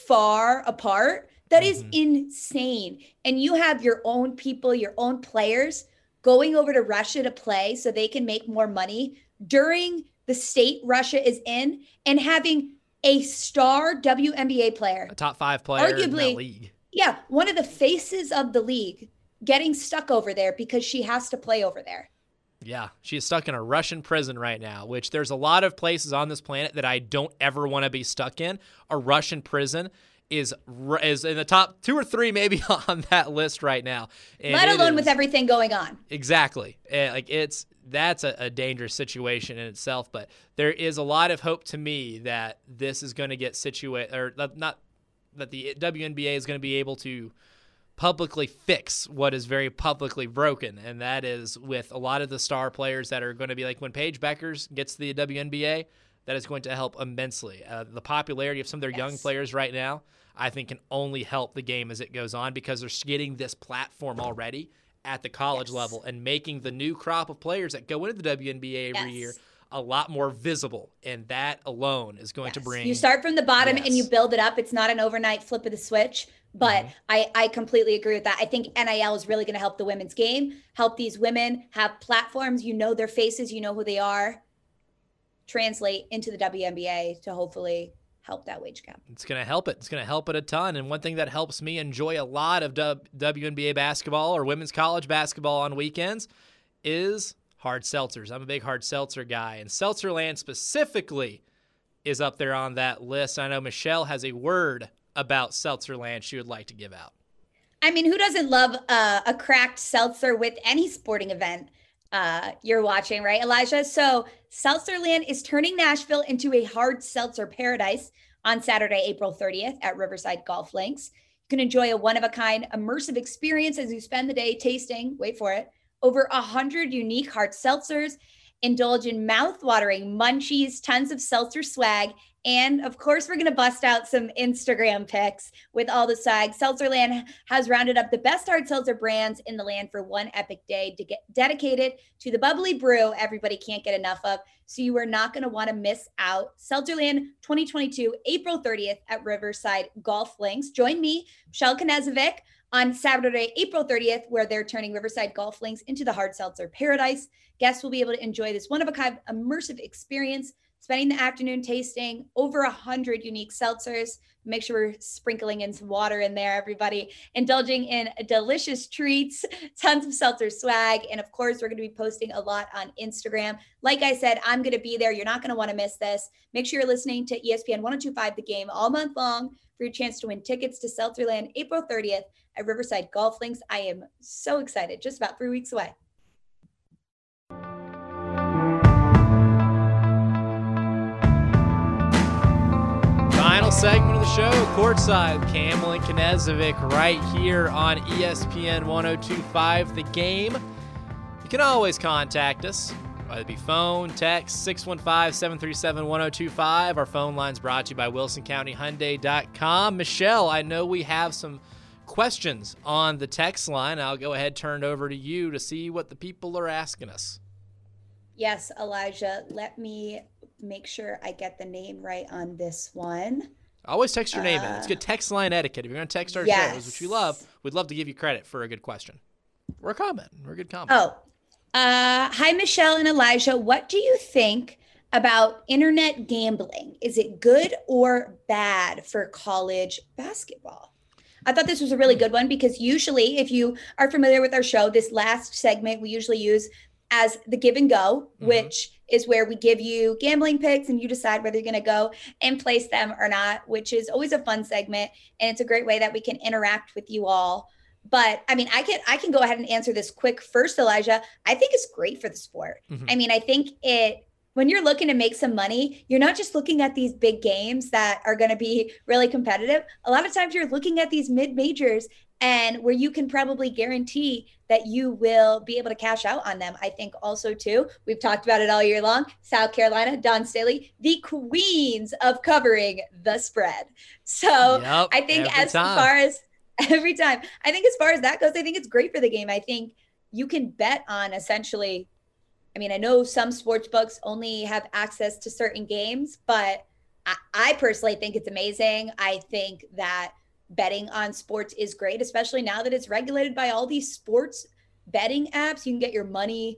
far apart. That is Mhm. insane. And you have your own people, your own players going over to Russia to play so they can make more money during the state Russia is in, and having a star W N B A player, out. A top five player in that Arguably- league. yeah, one of the faces of the league, getting stuck over there because she has to play over there. Yeah, she is stuck in a Russian prison right now, which there's a lot of places on this planet that I don't ever want to be stuck in. A Russian prison is r- is in the top two or three maybe on that list right now. And Let it alone is- with everything going on. Exactly. Eh, Like it's that's a, a dangerous situation in itself, but there is a lot of hope to me that this is going to get situated, or that- not that the W N B A is going to be able to publicly fix what is very publicly broken, and that is with a lot of the star players that are going to be like when Paige Beckers gets the W N B A, that is going to help immensely. Uh, the popularity of some of their young Yes. players right now, I think, can only help the game as it goes on because they're getting this platform already at the college Yes. level and making the new crop of players that go into the W N B A every Yes. year a lot more visible, and that alone is going to Yes. bring You start from the bottom and you Yes. build it up. It's not an overnight flip of the switch, but Mhm. I, I completely agree with that. I think N I L is really going to help the women's game, help these women have platforms. You know their faces, you know who they are. Translate into the W N B A to hopefully help that wage gap. It's going to help it. It's going to help it a ton. And one thing that helps me enjoy a lot of W- WNBA basketball or women's college basketball on weekends is hard seltzers. I'm a big hard seltzer guy, and Seltzerland specifically is up there on that list. I know Michelle has a word about Seltzerland she would like to give out. I mean, who doesn't love uh, a cracked seltzer with any sporting event uh, you're watching, right, Elijah? So Seltzerland is turning Nashville into a hard seltzer paradise on Saturday, April thirtieth at Riverside Golf Links. You can enjoy a one-of-a-kind immersive experience as you spend the day tasting, wait for it, over one hundred unique hard seltzers, indulge in mouth-watering munchies, tons of seltzer swag, and of course, we're going to bust out some Instagram pics with all the swag. Seltzerland has rounded up the best hard seltzer brands in the land for one epic day to get dedicated to the bubbly brew everybody can't get enough of. So you are not going to want to miss out. Seltzerland twenty twenty-two, April thirtieth at Riverside Golf Links. Join me, Michelle Knezovic, on Saturday, April thirtieth, where they're turning Riverside Golf Links into the hard seltzer paradise. Guests will be able to enjoy this one-of-a-kind immersive experience, spending the afternoon tasting over one hundred unique seltzers. Make sure we're sprinkling in some water in there, everybody. Indulging in delicious treats, tons of seltzer swag. And of course, we're going to be posting a lot on Instagram. Like I said, I'm going to be there. You're not going to want to miss this. Make sure you're listening to E S P N one oh two point five The Game all month long for your chance to win tickets to Seltzerland April thirtieth at Riverside Golf Links. I am so excited. Just about three weeks away. Final segment of the show, courtside, Campbell and Knezovic right here on E S P N one oh two point five The Game. You can always contact us, whether it be phone, text, six one five, seven three seven, one oh two five. Our phone line's brought to you by wilson county hyundai dot com. Michelle, I know we have some questions on the text line. I'll go ahead and turn it over to you to see what the people are asking us. Yes, Elijah, let me make sure I get the name right on this one. Always text your name in. It's Uh, good text line etiquette. If you're going to text our yes. shows, which we love, we'd love to give you credit for a good question. Or a comment. Or a good comment. Oh, uh, hi, Michelle and Elijah. What do you think about internet gambling. Is it good or bad for college basketball? I thought this was a really good one because usually, if you are familiar with our show, this last segment we usually use as the give and go, mm-hmm. which is where we give you gambling picks and you decide whether you're going to go and place them or not, which is always a fun segment. And it's a great way that we can interact with you all. But I mean, I can I can go ahead and answer this quick first, Elijah. I think it's great for the sport. Mm-hmm. I mean, I think it, when you're looking to make some money, you're not just looking at these big games that are going to be really competitive. A lot of times you're looking at these mid-majors and where you can probably guarantee that you will be able to cash out on them. I think also too, we've talked about it all year long, South Carolina, Dawn Staley, the queens of covering the spread. So yep, I think as time. far as every time, I think as far as that goes, I think it's great for the game. I think you can bet on essentially, I mean, I know some sports books only have access to certain games, but I, I personally think it's amazing. I think that betting on sports is great, especially now that it's regulated by all these sports betting apps. You can get your money,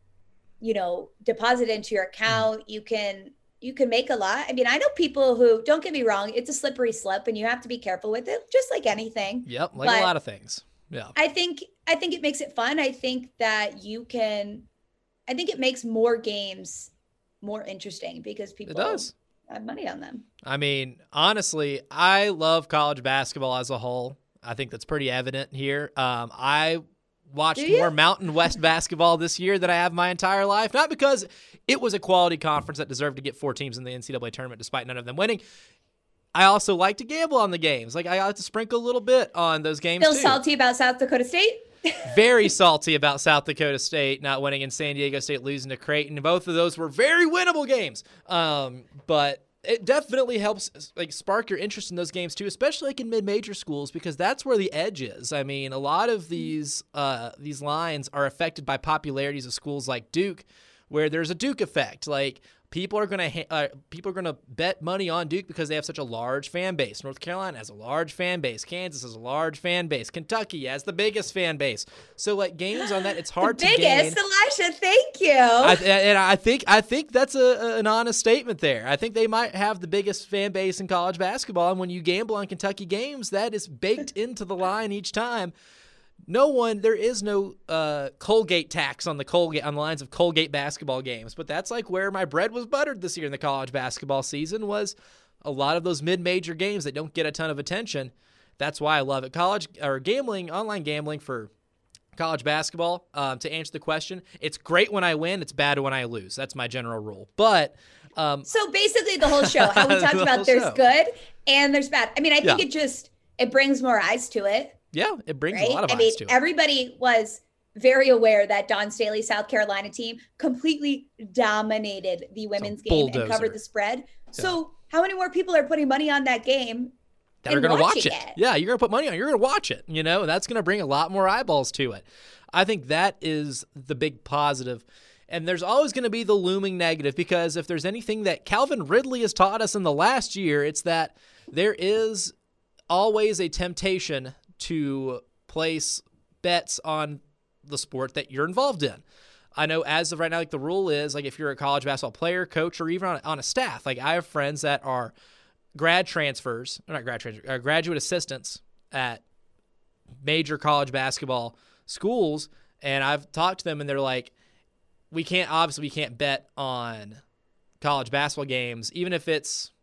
you know, deposited into your account. You can, you can make a lot. I mean, I know people who, don't get me wrong, it's a slippery slope and you have to be careful with it, just like anything. Yep. Like but a lot of things. Yeah. I think, I think it makes it fun. I think that you can, I think it makes more games more interesting because people it does. have money on them. I mean, honestly, I love college basketball as a whole. I think that's pretty evident here. Um, I watched more Mountain West basketball this year than I have my entire life, not because it was a quality conference that deserved to get four teams in the N C double A tournament despite none of them winning. I also like to gamble on the games. Like, I like to sprinkle a little bit on those games, Feel too. salty about South Dakota State? Very salty about South Dakota State not winning and San Diego State losing to Creighton. Both of those were very winnable games. Um, but it definitely helps like spark your interest in those games too, especially like in mid-major schools, because that's where the edge is. I mean, a lot of these uh, these lines are affected by popularities of schools like Duke, where there's a Duke effect. Like, people are gonna ha- uh, people are gonna bet money on Duke because they have such a large fan base. North Carolina has a large fan base. Kansas has a large fan base. Kentucky has the biggest fan base. So like games on that, it's hard the to biggest, gain. Elisha, thank you. I, and I think I think that's a, an honest statement there. I think they might have the biggest fan base in college basketball, and when you gamble on Kentucky games, that is baked into the line each time. No one, there is no uh, Colgate tax on the Colgate on the lines of Colgate basketball games, but that's like where my bread was buttered this year in the college basketball season, was a lot of those mid-major games that don't get a ton of attention. That's why I love it. College or gambling, online gambling for college basketball. Um, to answer the question, it's great when I win. It's bad when I lose. That's my general rule. But um, so basically, the whole show, how we talked the about there's show. good and there's bad. I mean, I think yeah. it just it brings more eyes to it. Yeah, it brings right? a lot of I eyes mean, to it. Everybody was very aware that Dawn Staley, South Carolina team completely dominated the women's game and covered the spread. Yeah. So how many more people are putting money on that game that are going to watch it? it? Yeah, you're going to put money on it. You're going to watch it, you know, and that's going to bring a lot more eyeballs to it. I think that is the big positive. And there's always going to be the looming negative, because if there's anything that Calvin Ridley has taught us in the last year, it's that there is always a temptation to place bets on the sport that you're involved in. I know as of right now, like the rule is, like if you're a college basketball player, coach, or even on, on a staff, like I have friends that are grad transfers, or not grad transfers, uh, graduate assistants at major college basketball schools, and I've talked to them and they're like, we can't, obviously we can't bet on college basketball games, even if it's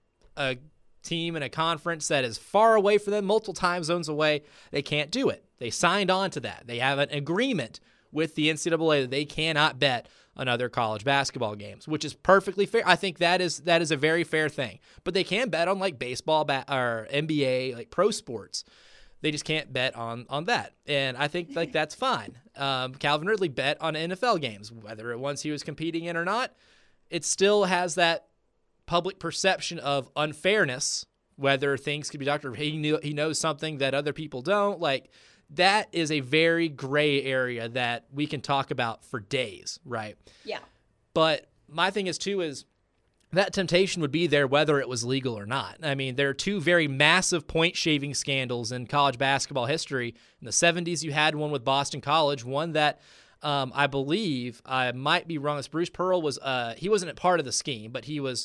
a team in a conference that is far away from them, multiple time zones away. They can't do it. They signed on to that. They have an agreement with the N C double A that they cannot bet on other college basketball games, which is perfectly fair. I think that is that is a very fair thing. But they can bet on like baseball ba- or N B A, like pro sports. They just can't bet on on that. And I think like that's fine. Um, Calvin Ridley bet on N F L games, whether it once he was competing in or not. It still has that public perception of unfairness, whether things could be doctored. He knew he knows something that other people don't. Like, that is a very gray area that we can talk about for days, right? Yeah. But my thing is too is that temptation would be there whether it was legal or not. I mean, there are two very massive point shaving scandals in college basketball history. In the seventies, you had one with Boston College, one that Um, I believe, I might be wrong, this Bruce Pearl was, uh, he wasn't a part of the scheme, but he was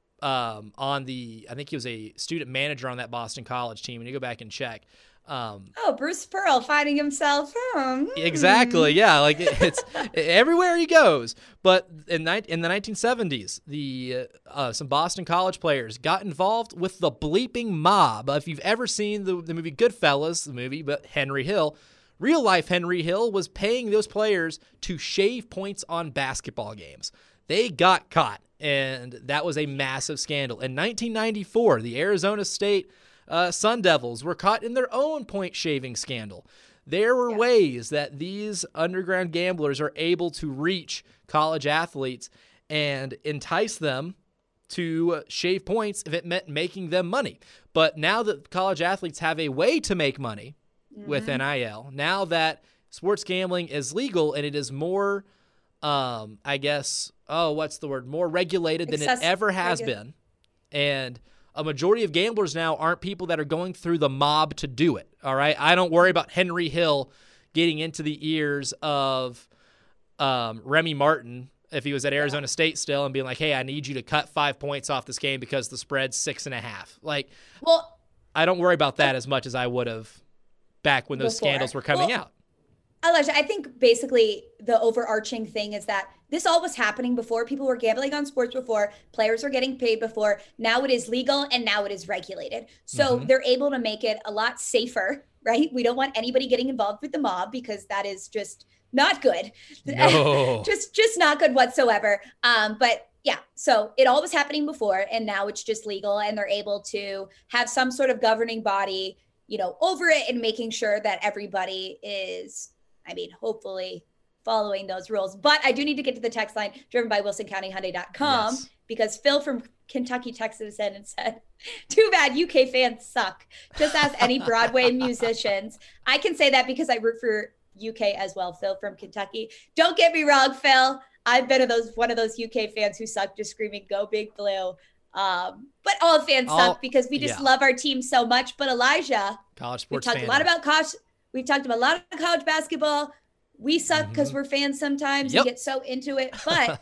um, on the, I think he was a student manager on that Boston College team, and you go back and check. Um, oh, Bruce Pearl finding himself. Hmm. Exactly, yeah, like it, it's everywhere he goes. But in, in the nineteen seventies, the uh, uh, some Boston College players got involved with the bleeping mob. Uh, if you've ever seen the, the movie Goodfellas, the movie, but Henry Hill, real life Henry Hill was paying those players to shave points on basketball games. They got caught, and that was a massive scandal. In nineteen ninety-four, the Arizona State uh, Sun Devils were caught in their own point shaving scandal. There were yeah. ways that these underground gamblers are able to reach college athletes and entice them to shave points if it meant making them money. But now that college athletes have a way to make money mm-hmm. with N I L, now that sports gambling is legal and it is more, um, I guess, oh, what's the word? More regulated than Access- it ever has regu- been. And a majority of gamblers now aren't people that are going through the mob to do it, all right? I don't worry about Henry Hill getting into the ears of um, Remy Martin if he was at Arizona yeah. State still and being like, hey, I need you to cut five points off this game because the spread's six and a half. Like, well, I don't worry about that well, as much as I would have back when those before. scandals were coming well, out. Elijah, I think basically the overarching thing is that this all was happening before. People were gambling on sports before. Players were getting paid before. Now it is legal and now it is regulated. So mm-hmm. they're able to make it a lot safer, right? We don't want anybody getting involved with the mob because that is just not good. No. just just not good whatsoever. Um, but yeah, so it all was happening before and now it's just legal and they're able to have some sort of governing body, you know, over it and making sure that everybody is, I mean, hopefully following those rules. But I do need to get to the text line driven by Wilson County Hyundai dot com yes. because Phil from Kentucky texted us in and said, too bad U K fans suck. Just ask any Broadway musicians. I can say that because I root for U K as well. Phil from Kentucky. Don't get me wrong, Phil. I've been of those one of those U K fans who suck just screaming, go Big Blue. Um, but all fans all, suck because we just yeah. love our team so much. But Elijah, college sports we talked fan. a lot about college. We've talked about a lot of college basketball. We suck because mm-hmm. we're fans sometimes yep. and get so into it. But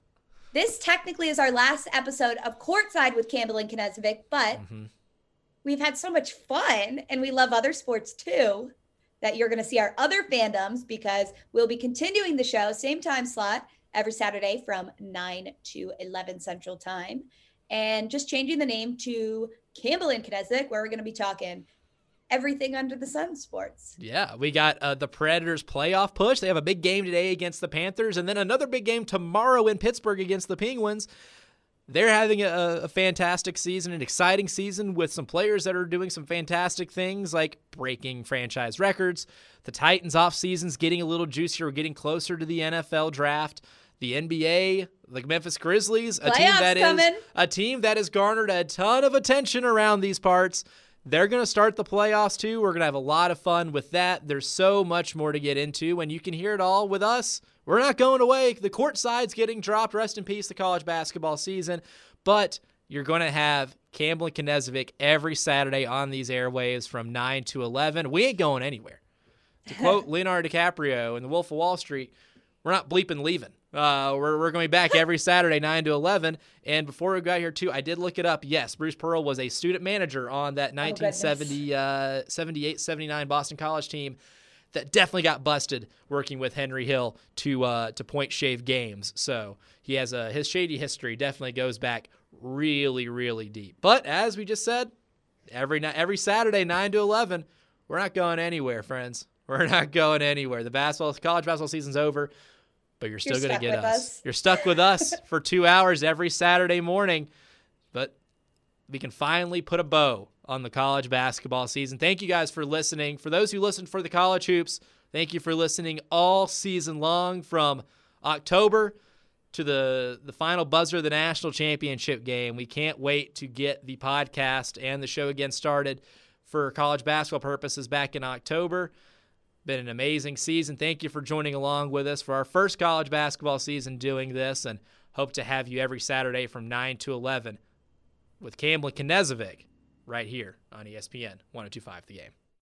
this technically is our last episode of Courtside with Campbell and Knezovic. But mm-hmm. we've had so much fun and we love other sports too that you're going to see our other fandoms because we'll be continuing the show, same time slot every Saturday from nine to eleven Central Time. And just changing the name to Campbell and Knezovic, where we're going to be talking everything under the sun sports. Yeah, we got uh, the Predators playoff push. They have a big game today against the Panthers and then another big game tomorrow in Pittsburgh against the Penguins. They're having a, a fantastic season, an exciting season with some players that are doing some fantastic things like breaking franchise records. The Titans off season's getting a little juicier. We're getting closer to the N F L draft. The N B A, the Memphis Grizzlies, a Playoffs team that coming. is a team that has garnered a ton of attention around these parts. They're going to start the playoffs too. We're going to have a lot of fun with that. There's so much more to get into, and you can hear it all with us. We're not going away. The court side's getting dropped. Rest in peace, the college basketball season. But you're going to have Campbell and Knezovic every Saturday on these airwaves from nine to eleven. We ain't going anywhere. To quote Leonardo DiCaprio in The Wolf of Wall Street, we're not bleeping leaving. Uh, we're we're going back every Saturday, nine to eleven. And before we got here, too, I did look it up. Yes, Bruce Pearl was a student manager on that nineteen seventy, uh, seventy-eight seventy-nine Boston College team that definitely got busted working with Henry Hill to uh, to point shave games. So he has a his shady history definitely goes back really, really deep. But as we just said, every every Saturday, nine to eleven, we're not going anywhere, friends. We're not going anywhere. The basketball college basketball season's over. But you're still going to get us. us. You're stuck with us for two hours every Saturday morning. But we can finally put a bow on the college basketball season. Thank you guys for listening. For those who listened for the college hoops, thank you for listening all season long from October to the, the final buzzer of the national championship game. We can't wait to get the podcast and the show again started for college basketball purposes back in October. Been an amazing season. Thank you for joining along with us for our first college basketball season doing this, and hope to have you every Saturday from nine to eleven with Campbell and Knezovic right here on E S P N one oh two point five The Game.